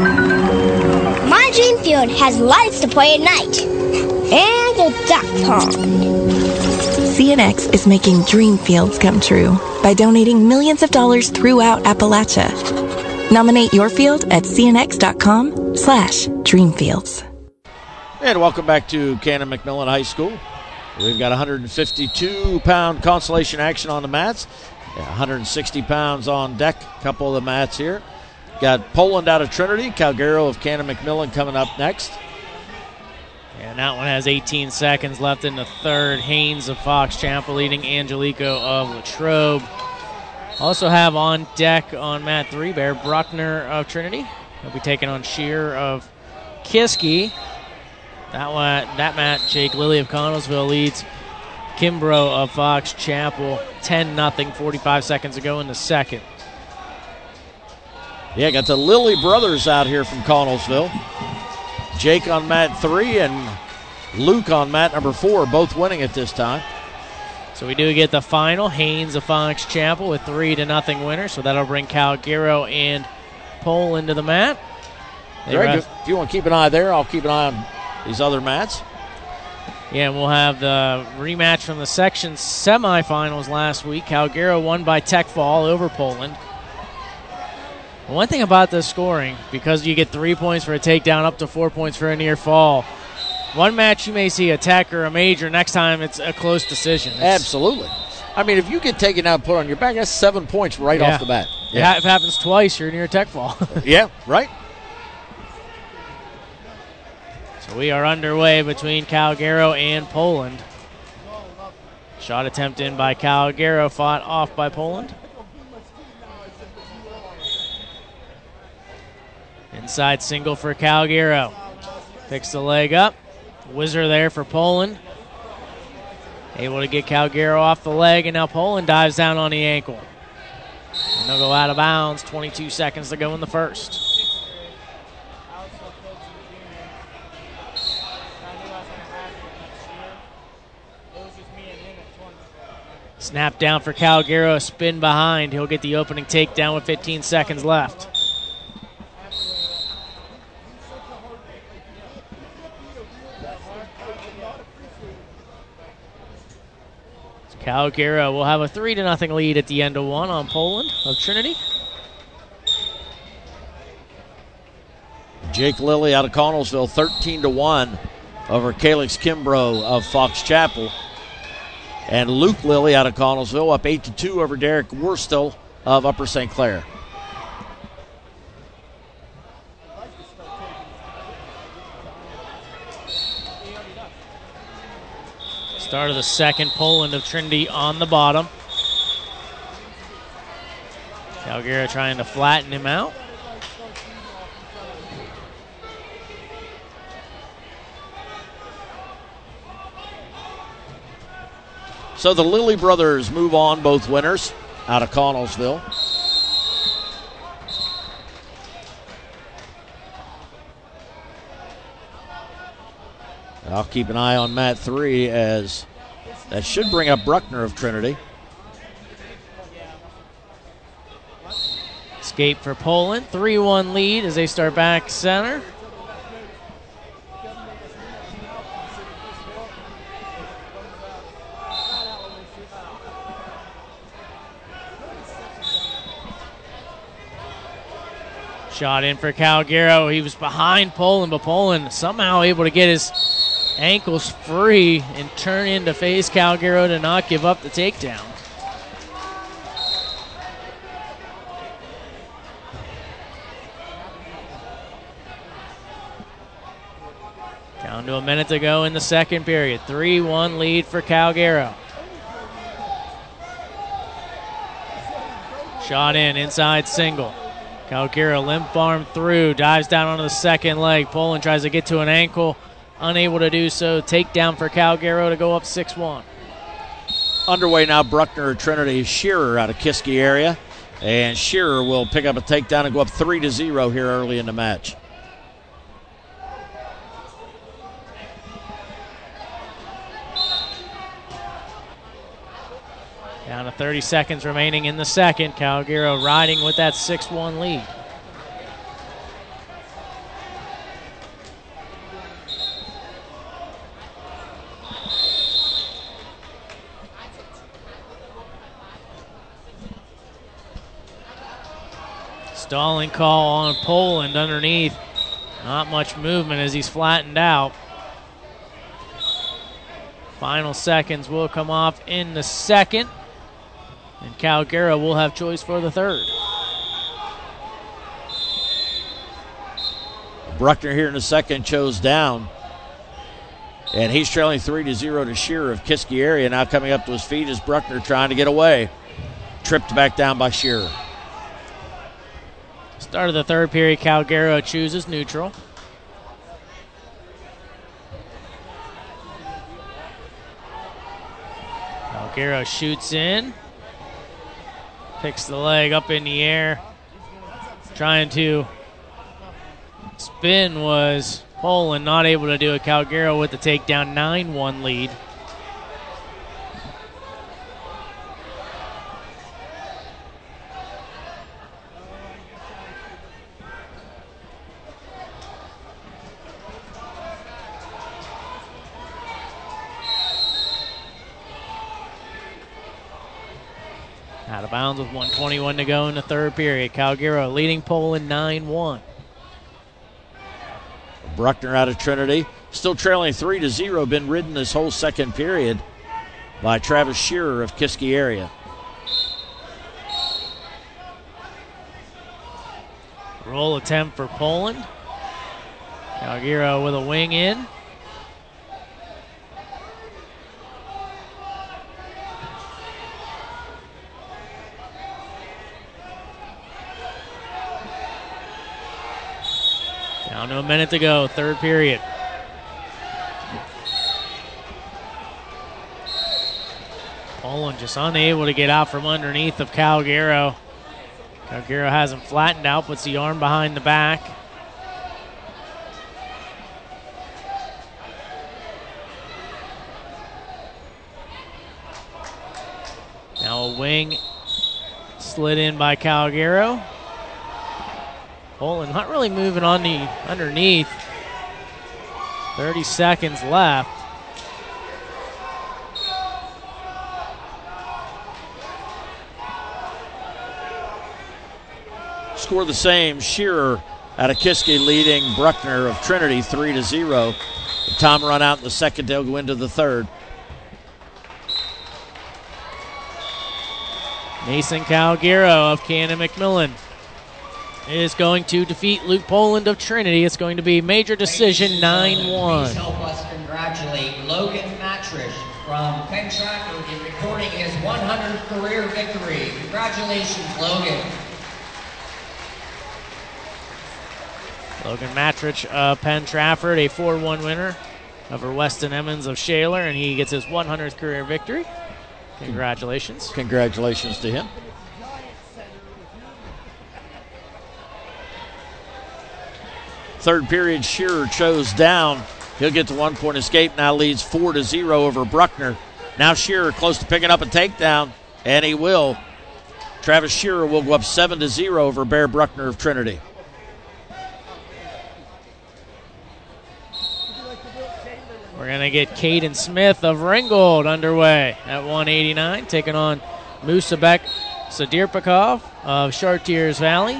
My Dream Field has lights to play at night. And a duck pond. C N X is making dream fields come true by donating millions of dollars throughout Appalachia. Nominate your field at cnx.com slash dreamfields. And welcome back to Canon McMillan High School. We've got one hundred fifty-two pound consolation action on the mats. Yeah, one hundred sixty pounds on deck, a couple of the mats here. Got Poland out of Trinity, Calgaro of Canon McMillan coming up next. And that one has eighteen seconds left in the third. Haynes of Fox Chapel leading Angelico of Latrobe. Also have on deck on mat three, Bear Bruckner of Trinity. He'll be taking on Shear of Kiski. That one, that mat, Jake Lilly of Connellsville leads Kimbrough of Fox Chapel ten nothing, forty-five seconds to go in the second. Yeah, got the Lilly brothers out here from Connellsville. Jake on mat three and Luke on mat number four, both winning at this time. So we do get the final. Haynes of Fox Chapel with three to nothing winner. So that'll bring Calgaro and Poland to the mat. Greg, if you want to keep an eye there, I'll keep an eye on these other mats. Yeah, and we'll have the rematch from the section semifinals last week. Calgaro won by tech fall over Poland. One thing about the scoring, because you get three points for a takedown, up to four points for a near fall. One match you may see a tech or a major. Next time it's a close decision. It's Absolutely. I mean, if you get taken out and put on your back, that's seven points right yeah. off the bat. Yeah. If it happens twice, you're near tech fall. Yeah, right. So we are underway between Calgaro and Poland. Shot attempt in by Calgaro, fought off by Poland. Inside single for Calgaro. Picks the leg up. Whizzer there for Poland. Able to get Calgaro off the leg, and now Poland dives down on the ankle. And they'll go out of bounds. twenty-two seconds to go in the first. Snap down for Calgaro, a spin behind. He'll get the opening takedown with fifteen seconds left. Calgary will have a three to nothing lead at the end of one on Poland of Trinity. Jake Lilly out of Connellsville, thirteen to one over Calix Kimbrough of Fox Chapel. And Luke Lilly out of Connellsville up eight to two over Derek Worstel of Upper Saint Clair. Start of the second, Poland of Trinity on the bottom. Calgary trying to flatten him out. So the Lilly brothers move on, both winners out of Connellsville. I'll keep an eye on mat three, as that should bring up Bruckner of Trinity. Escape for Poland, three one lead as they start back center. Shot in for Calgary. He was behind Poland, but Poland somehow able to get his ankles free and turn in to face Calgary to not give up the takedown. Down to a minute to go in the second period. three one lead for Calgary. Shot in, inside single. Calgary limp arm through, dives down onto the second leg. Poland tries to get to an ankle, unable to do so. Takedown for Calgary to go up six one. Underway now, Bruckner Trinity, Shearer out of Kiski area. And Shearer will pick up a takedown and go up three to zero here early in the match. Down to thirty seconds remaining in the second. Calgary riding with that six one lead. Stalling call on Poland underneath. Not much movement as he's flattened out. Final seconds will come off in the second. And Calgary will have choice for the third. Bruckner here in the second chose down. And he's trailing three to zero to Shearer of Kiski area. Now coming up to his feet is Bruckner trying to get away. Tripped back down by Shearer. Start of the third period, Calgary chooses neutral. Calgary shoots in. Picks the leg up in the air. Trying to spin was Poland, not able to do it. Calgary with the takedown, nine one lead. Out of bounds with one twenty-one to go in the third period. Calgary leading Poland nine one. Bruckner out of Trinity, still trailing three to zero, been ridden this whole second period by Travis Shearer of Kiski area. Roll attempt for Poland. Calgary with a wing in. Down to a minute to go, third period. Poland just unable to get out from underneath of Calgary. Calgary has him flattened out, puts the arm behind the back. Now a wing slid in by Calgary. Poland not really moving on the underneath. thirty seconds left. score the same. Shearer out of Kiski leading Bruckner of Trinity three to zero. The time run out in the second. They'll go into the third. Mason Calgero of Cannon McMillan is going to defeat Luke Poland of Trinity. It's going to be major decision nine one. Please help us congratulate Logan Matrish from Penn Trafford in recording his one hundredth career victory. Congratulations, Logan. Logan Matrich of Penn Trafford, a four one winner over Weston Emmons of Shaler, and he gets his one hundredth career victory. Congratulations. Congratulations to him. Third period, Shearer chose down. He'll get the one-point escape, now leads four to zero over Bruckner. Now Shearer close to picking up a takedown, and he will. Travis Shearer will go up seven to zero over Bear Bruckner of Trinity. We're going to get Caden Smith of Ringgold underway at one eighty-nine, taking on Musabek Sadirpakov of Chartiers Valley.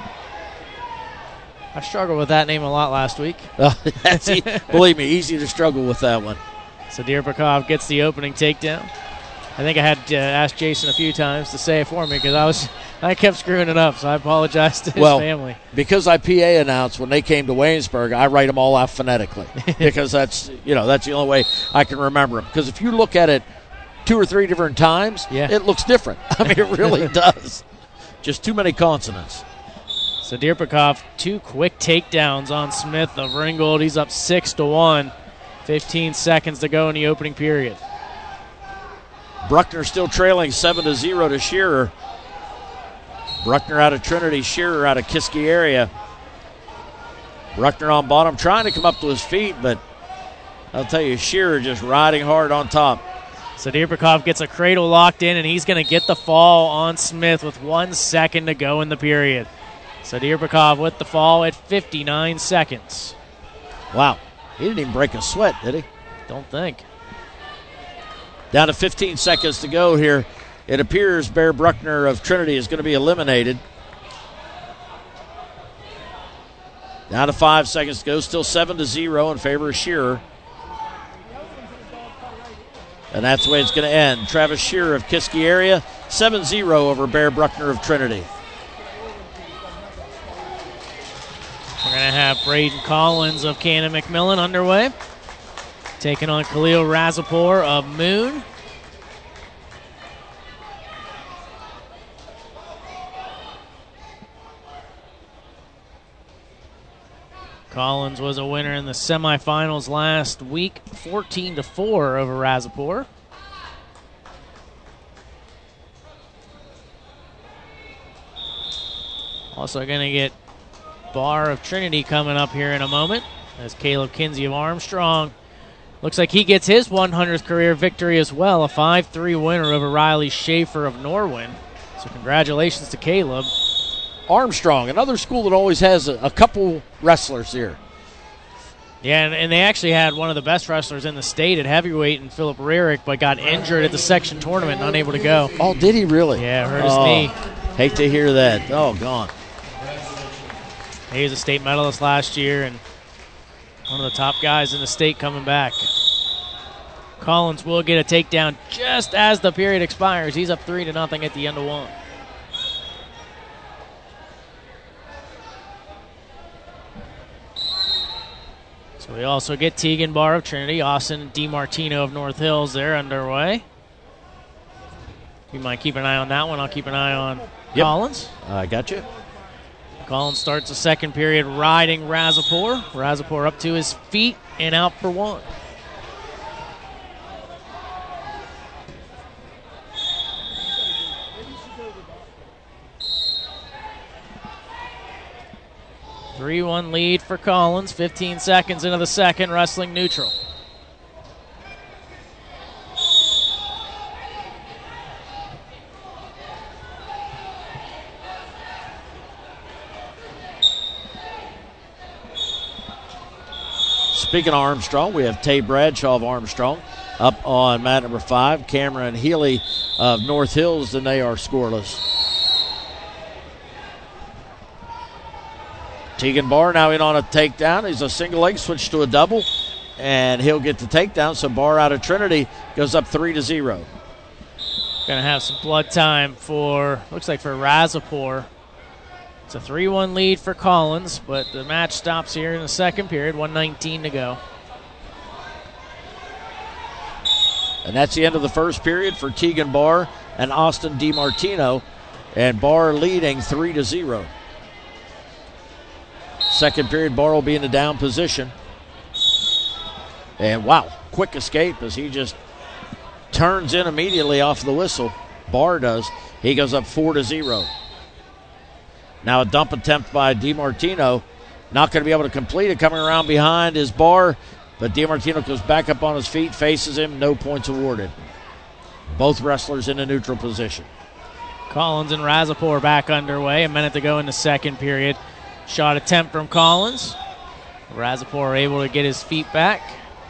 I struggled with that name a lot last week. Uh, that's e- believe me, easy to struggle with that one. Sadirpakov gets the opening takedown. I think I had to ask Jason a few times to say it for me because I was I kept screwing it up, so I apologize to his well, family. Because I P A announced when they came to Waynesburg, I write them all out phonetically because that's you know that's the only way I can remember them. Because if you look at it two or three different times, yeah. it looks different. I mean, it really does. Just too many consonants. Sadirpakov, two quick takedowns on Smith of Ringgold. He's up six to one. fifteen seconds to go in the opening period. Bruckner still trailing seven to zero to Shearer. Bruckner out of Trinity, Shearer out of Kiski area. Bruckner on bottom, trying to come up to his feet, but I'll tell you, Shearer just riding hard on top. Sadirpakov gets a cradle locked in, and he's going to get the fall on Smith with one second to go in the period. Sadirpakov with the fall at fifty-nine seconds. Wow. He didn't even break a sweat, did he? Don't think. Down to fifteen seconds to go here. It appears Bear Bruckner of Trinity is going to be eliminated. Down to five seconds to go. Still seven to zero in favor of Shearer. And that's the way it's going to end. Travis Shearer of Kiski area, seven zero over Bear Bruckner of Trinity. We're going to have Braden Collins of Cannon McMillan underway, taking on Khalil Razapur of Moon. Collins was a winner in the semifinals last week, fourteen to four over Razapur. Also going to get Barr of Trinity coming up here in a moment as Caleb Kinsey of Armstrong. Looks like he gets his one hundredth career victory as well, a five three winner over Riley Schaefer of Norwin. So congratulations to Caleb. Armstrong, another school that always has a, a couple wrestlers here. Yeah, and, and they actually had one of the best wrestlers in the state at heavyweight in Philip Rarick, but got injured at the section tournament, unable to go. Oh, did he really? Yeah, hurt his oh, knee. Hate to hear that. Oh, gone. He was a state medalist last year and one of the top guys in the state coming back. Collins will get a takedown just as the period expires. He's up three to nothing at the end of one. So we also get Tegan Barr of Trinity, Austin DiMartino of North Hills. They're underway. You might keep an eye on that one. I'll keep an eye on yep. Collins. I uh, got you. Collins starts the second period riding Razapur. Razapur up to his feet and out for one. three one lead for Collins. fifteen seconds into the second, wrestling neutral. Speaking of Armstrong, we have Tay Bradshaw of Armstrong up on mat number five. Cameron Healy of North Hills, and they are scoreless. Tegan Barr now in on a takedown. He's a single leg, switch to a double, and he'll get the takedown. So Barr out of Trinity goes up three to zero. Going to have some blood time for, looks like for Razapur. It's a three one lead for Collins, but the match stops here in the second period, one nineteen to go. And that's the end of the first period for Tegan Barr and Austin DiMartino, and Barr leading three to zero. Second period, Barr will be in the down position. And wow, quick escape as he just turns in immediately off the whistle. Barr does. He goes up four to zero. Now a dump attempt by DiMartino. Not going to be able to complete it. Coming around behind is Barr, but DiMartino goes back up on his feet, faces him. No points awarded. Both wrestlers in a neutral position. Collins and Razapur back underway. A minute to go in the second period. Shot attempt from Collins. Razapur able to get his feet back.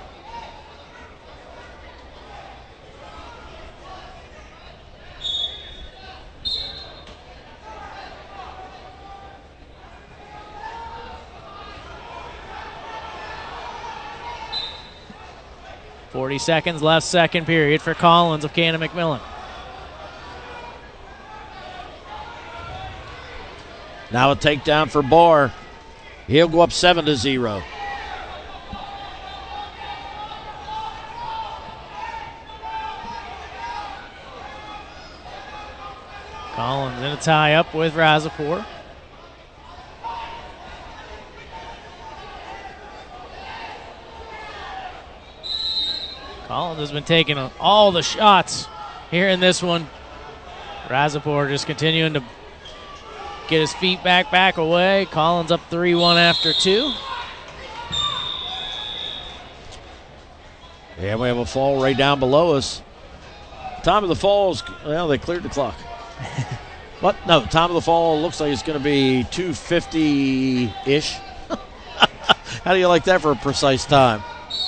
forty seconds left, second period for Collins of Cannon McMillan. Now a takedown for Barr. He'll go up seven to zero. Collins in a tie up with Razapur. Collins has been taking all the shots here in this one. Razapur just continuing to get his feet back, back away. Collins up three one after two. Yeah, we have a fall right down below us. Time of the fall is, well, they cleared the clock. What? No, time of the fall looks like it's going to be two fifty-ish. How do you like that for a precise time?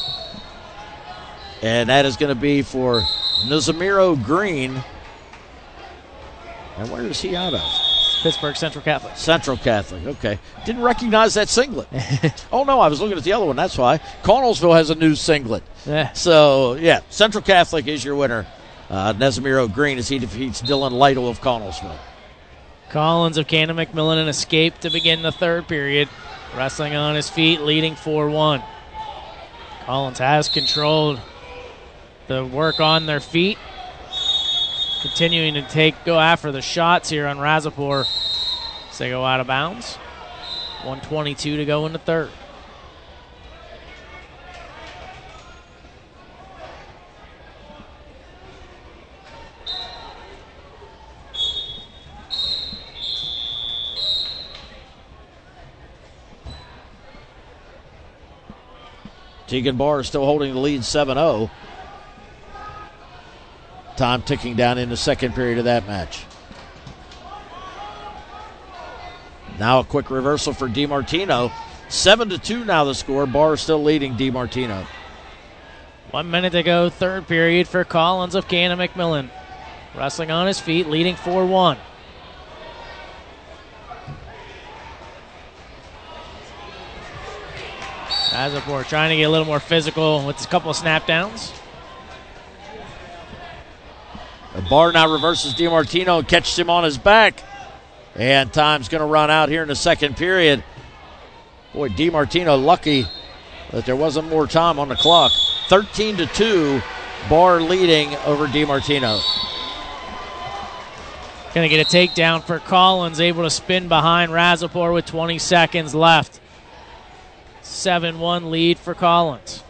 And that is going to be for Nazamiro Green. And where is he out of? Pittsburgh Central Catholic. Central Catholic, okay. Didn't recognize that singlet. Oh, no, I was looking at the other one, that's why. Connellsville has a new singlet. Yeah. So, yeah, Central Catholic is your winner. Uh, Nazamiro Green as he defeats Dylan Lytle of Connellsville. Collins of Cannon McMillan an escape to begin the third period. Wrestling on his feet, leading four one. Collins has controlled the work on their feet. Continuing to take go after the shots here on Razapur as they go out of bounds. one twenty-two to go in the third. Tegan Barr is still holding the lead seven oh. Time ticking down in the second period of that match. Now a quick reversal for DiMartino. seven to two now the score. Barr still leading DiMartino. One minute to go, third period for Collins of Cannon McMillan. Wrestling on his feet, leading four one. Razapur trying to get a little more physical with a couple of snap downs. Barr now reverses DiMartino and catches him on his back. And time's going to run out here in the second period. Boy, DiMartino lucky that there wasn't more time on the clock. thirteen to two, Barr leading over DiMartino. Going to get a takedown for Collins, able to spin behind Razapur with twenty seconds left. seven one lead for Collins.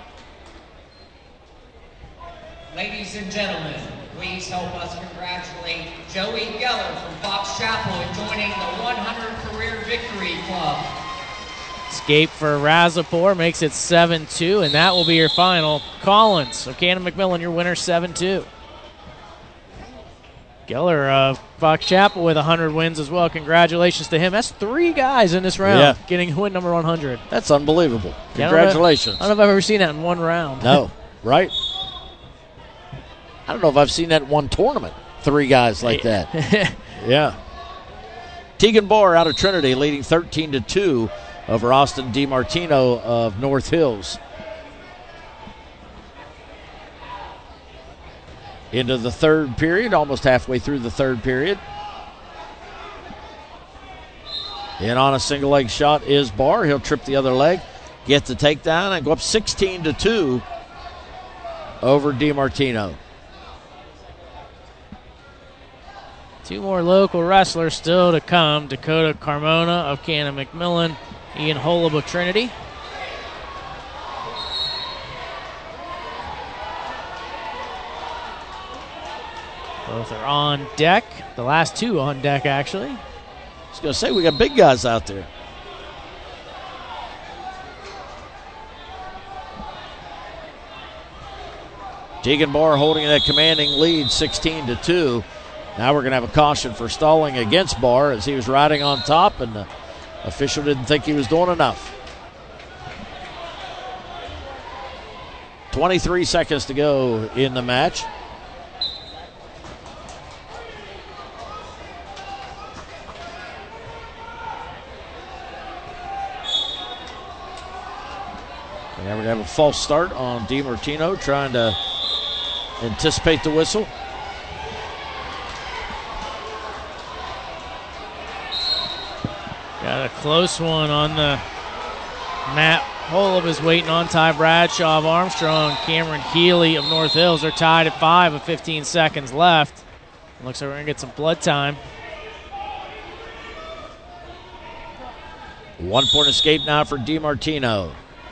Ladies and gentlemen, please help us congratulate Joey Geller from Fox Chapel in joining the one hundred Career Victory Club. Escape for Razapur makes it seven two, and that will be your final. Collins of Cannon McMillan, your winner, seven two. Geller of Fox Chapel with one hundred wins as well. Congratulations to him. That's three guys in this round yeah. getting win number one hundred. That's unbelievable. Yeah, Congratulations. I don't, know, I don't know if I've ever seen that in one round. No, right? I don't know if I've seen that in one tournament. Three guys like that. Yeah. Tegan Barr out of Trinity leading thirteen to two over Austin DiMartino of North Hills. Into the third period, almost halfway through the third period. In on a single leg shot is Barr. He'll trip the other leg, get the takedown, and go up sixteen to two over DiMartino. Two more local wrestlers still to come. Dakota Carmona of Cannon McMillan, Ian Holub of Trinity. Both are on deck. The last two on deck, actually. I was going to say, we got big guys out there. Tegan Barr holding that commanding lead, sixteen to two. Now we're going to have a caution for stalling against Barr as he was riding on top, and the official didn't think he was doing enough. twenty-three seconds to go in the match. And now we're going to have a false start on DiMartino, trying to anticipate the whistle. Got a close one on the mat. Holub is waiting on Ty Bradshaw of Armstrong. Cameron Healy of North Hills are tied at five with fifteen seconds left. Looks like we're going to get some blood time. One point escape now for DiMartino.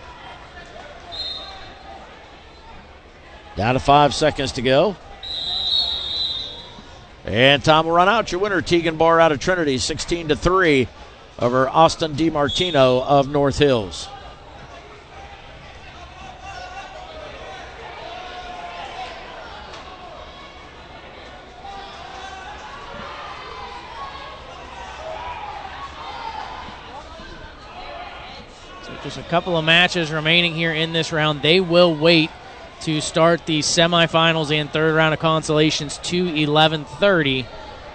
Down to five seconds to go. And time will run out. Your winner, Tegan Barr out of Trinity, sixteen to three over Austin DiMartino of North Hills. So just a couple of matches remaining here in this round. They will wait to start the semifinals and third round of consolations to eleven thirty.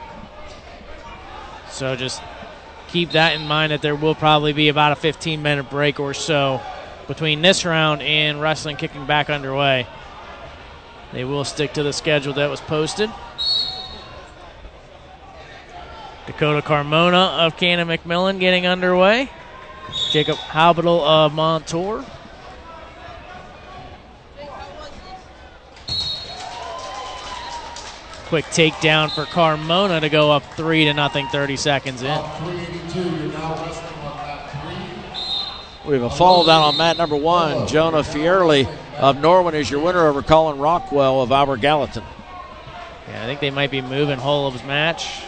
So just keep that in mind, that there will probably be about a fifteen minute break or so between this round and wrestling kicking back underway. They will stick to the schedule that was posted. Dakota Carmona of Cannon McMillan getting underway. Jacob Halbitl of Montour. Quick takedown for Carmona to go up three to nothing, thirty seconds in. We have a fall down on mat number one. Jonah Fierley of Norwin is your winner over Colin Rockwell of Albert Gallatin. Yeah, I think they might be moving Holub's match.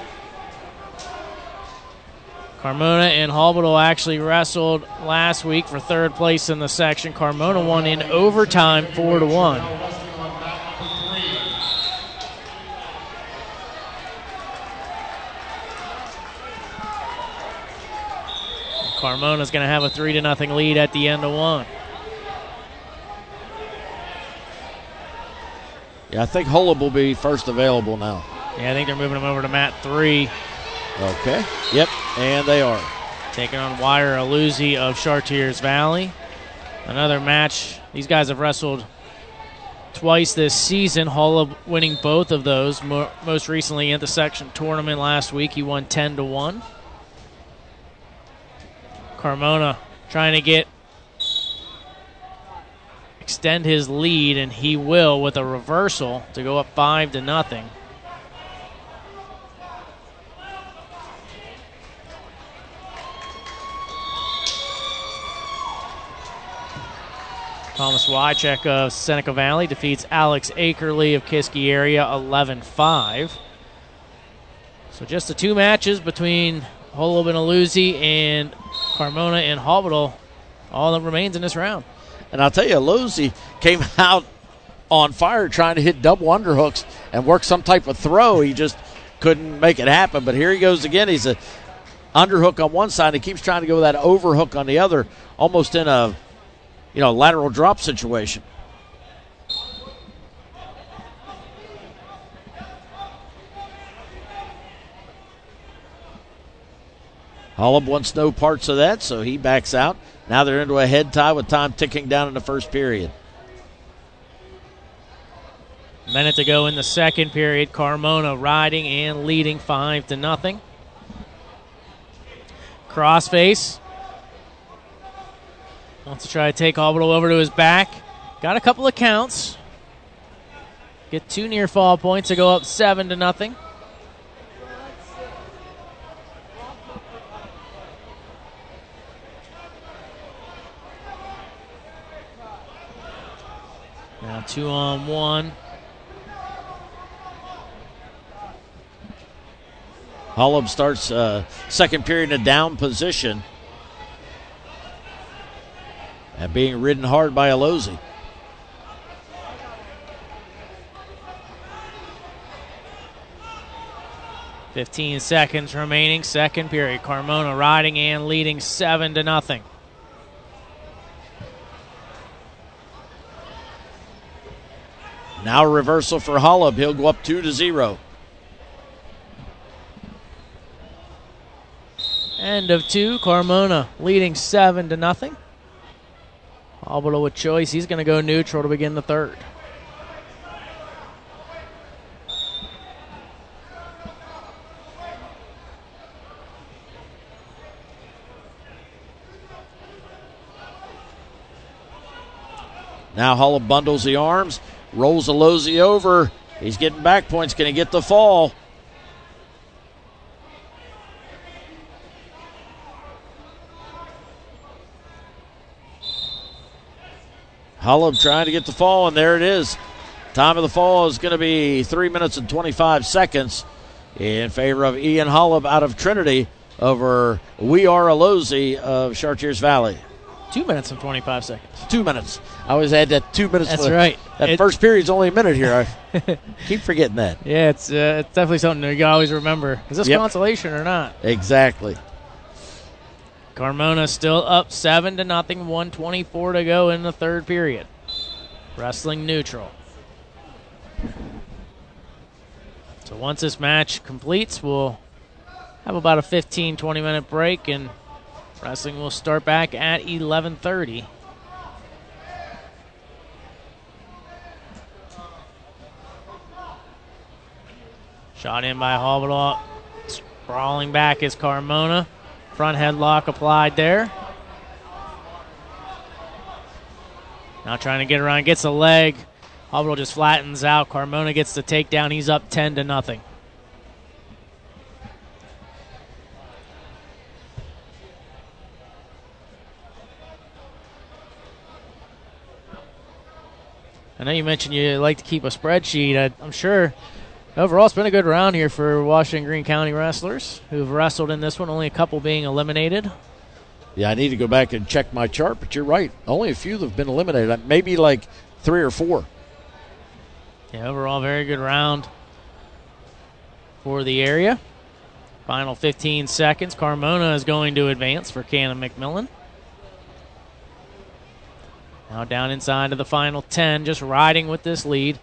Carmona and Halbitl actually wrestled last week for third place in the section. Carmona won in overtime, four to one. Carmona's going to have a three to nothing lead at the end of one. Yeah, I think Holub will be first available now. Yeah, I think they're moving him over to mat three. Okay. Yep, and they are. Taking on Wire Aluzzi of Chartiers Valley. Another match. These guys have wrestled twice this season. Holub winning both of those. Mo- most recently in the section tournament last week, he won ten to one. Carmona trying to get extend his lead, and he will with a reversal to go up five to nothing. Thomas Wycheck of Seneca Valley defeats Alex Akerley of Kiski area eleven five. So just the two matches between Holub and Aluzzi and Carmona and Halbitl, all that remains in this round. And I'll tell you, Aluzzi came out on fire trying to hit double underhooks and work some type of throw. He just couldn't make it happen. But here he goes again. He's a underhook on one side. He keeps trying to go that overhook on the other, almost in a you know lateral drop situation. Holub wants no parts of that, so he backs out. Now they're into a head tie with time ticking down in the first period. Minute to go in the second period. Carmona riding and leading five to nothing. Crossface wants to try to take Alberto over to his back. Got a couple of counts. Get two near fall points to go up seven to nothing. Now two on one. Holub starts uh, second period in a down position and being ridden hard by Alozzi. fifteen seconds remaining, second period. Carmona riding and leading seven to nothing. Now a reversal for Holub. He'll go up two to zero. End of two. Carmona leading seven to nothing. Alberto with choice. He's going to go neutral to begin the third. Now Holub bundles the arms, rolls Alozzi over. He's getting back points. Can he get the fall? Holub trying to get the fall, and there it is. Time of the fall is going to be three minutes and twenty-five seconds in favor of Ian Holub out of Trinity over We Are Alozzi of Chartiers Valley. Two minutes and twenty-five seconds. Two minutes. I always had that two minutes. That's right. That it, first period's only a minute here. I keep forgetting that. Yeah, it's uh, it's definitely something you gotta always remember. Is this yep. consolation or not? Exactly. Carmona still up seven to nothing. one twenty-four to go in the third period. Wrestling neutral. So once this match completes, we'll have about a fifteen, twenty minute break, and wrestling will start back at eleven thirty. Shot in by Alberto. Sprawling back is Carmona. Front headlock applied there. Now trying to get around, gets a leg. Alberto just flattens out. Carmona gets the takedown. He's up ten to nothing. I know you mentioned you like to keep a spreadsheet. I, I'm sure overall it's been a good round here for Washington Greene County wrestlers who've wrestled in this one, only a couple being eliminated. Yeah, I need to go back and check my chart, but you're right. Only a few that have been eliminated, maybe like three or four. Yeah, overall very good round for the area. Final fifteen seconds. Carmona is going to advance for Cannon McMillan. Now down inside of the final ten, just riding with this lead.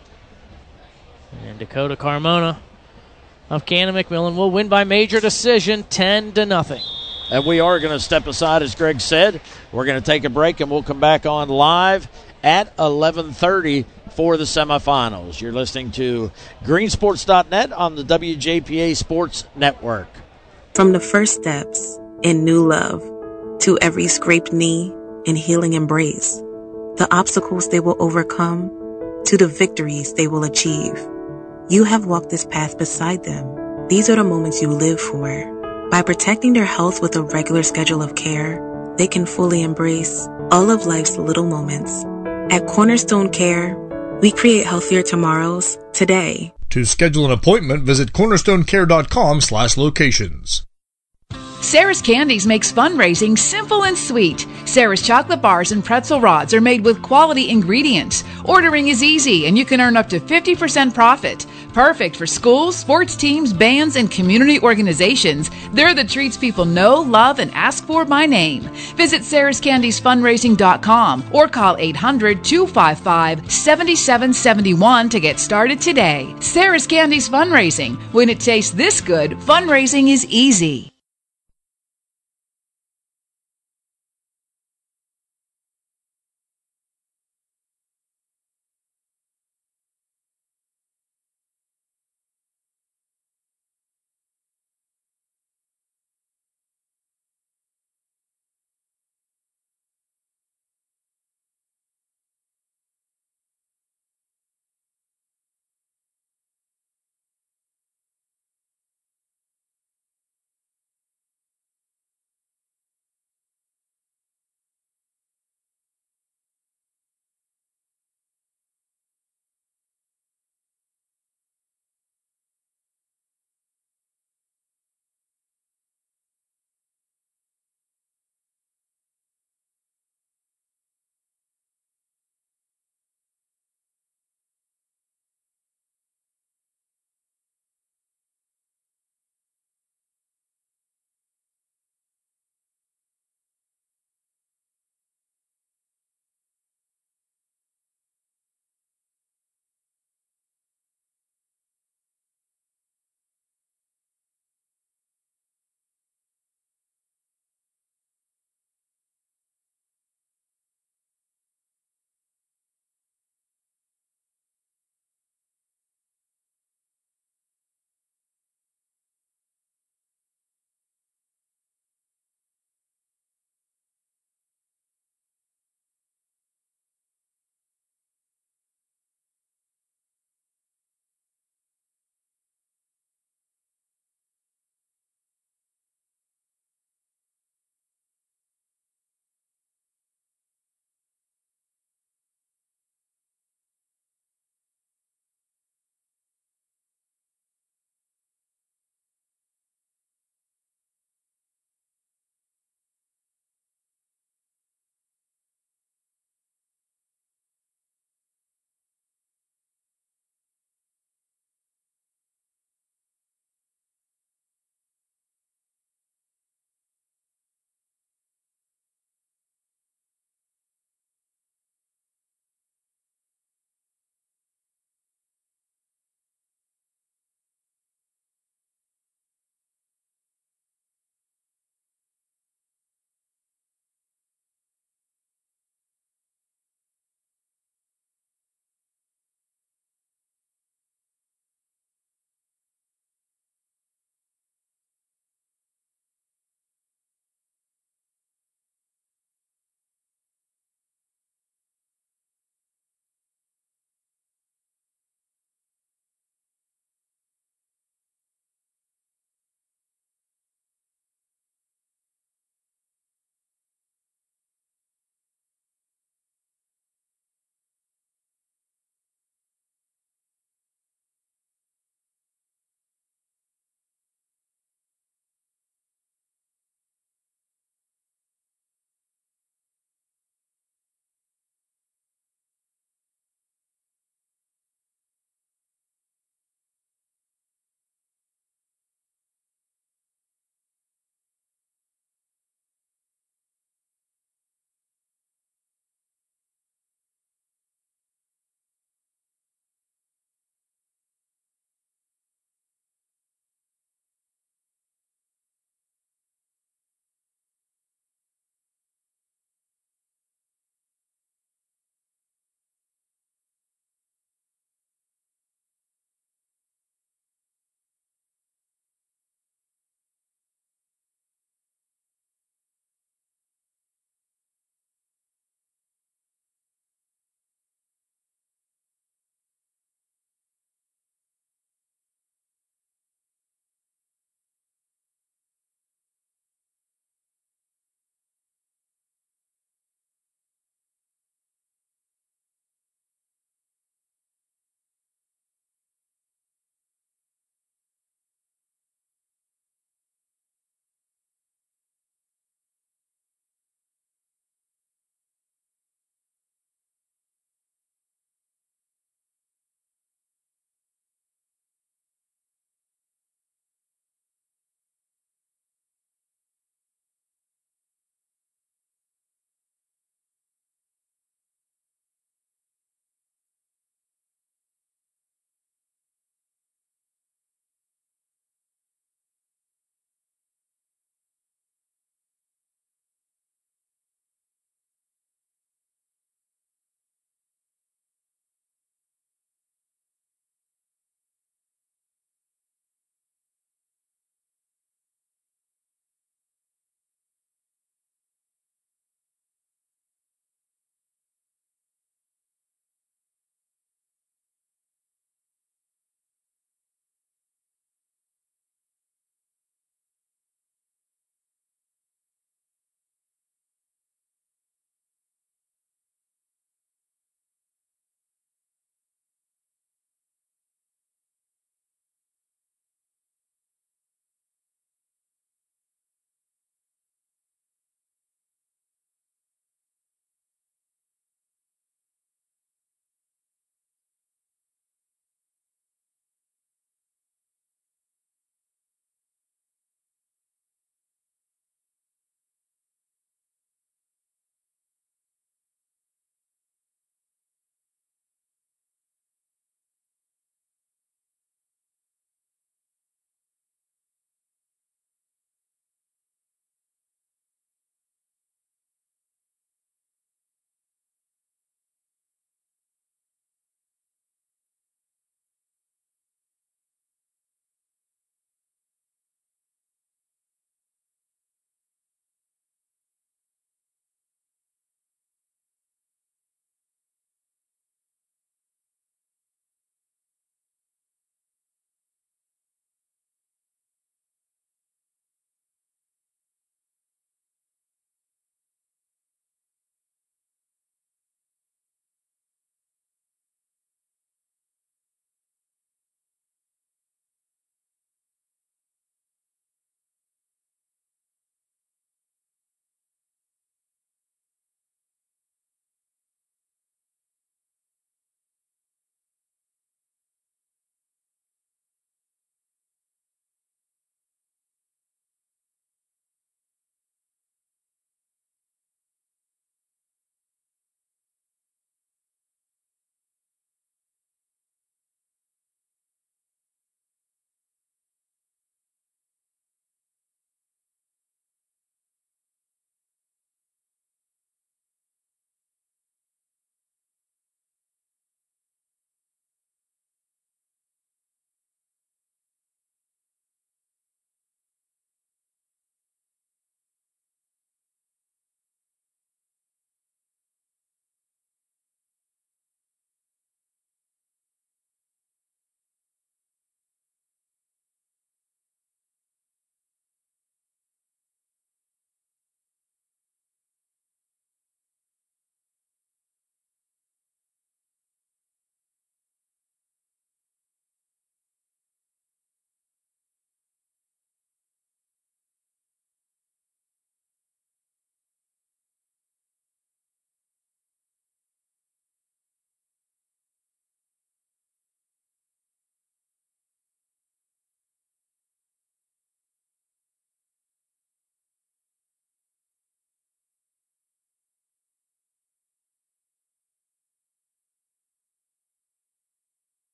And Dakota Carmona of Cannon McMillan will win by major decision, ten to nothing. And we are going to step aside, as Greg said. We're going to take a break, and we'll come back on live at eleven thirty for the semifinals. You're listening to green sports dot net on the W J P A Sports Network. From the first steps in new love to every scraped knee and healing embrace, the obstacles they will overcome to the victories they will achieve. You have walked this path beside them. These are the moments you live for. By protecting their health with a regular schedule of care, they can fully embrace all of life's little moments. At Cornerstone Care, we create healthier tomorrows today. To schedule an appointment, visit cornerstone care dot com slash locations. Sarah's Candies makes fundraising simple and sweet. Sarah's chocolate bars and pretzel rods are made with quality ingredients. Ordering is easy and you can earn up to fifty percent profit. Perfect for schools, sports teams, bands, and community organizations. They're the treats people know, love, and ask for by name. Visit sarahs candies fundraising dot com or call eight hundred, two five five, seven seven seven one to get started today. Sarah's Candies Fundraising. When it tastes this good, fundraising is easy.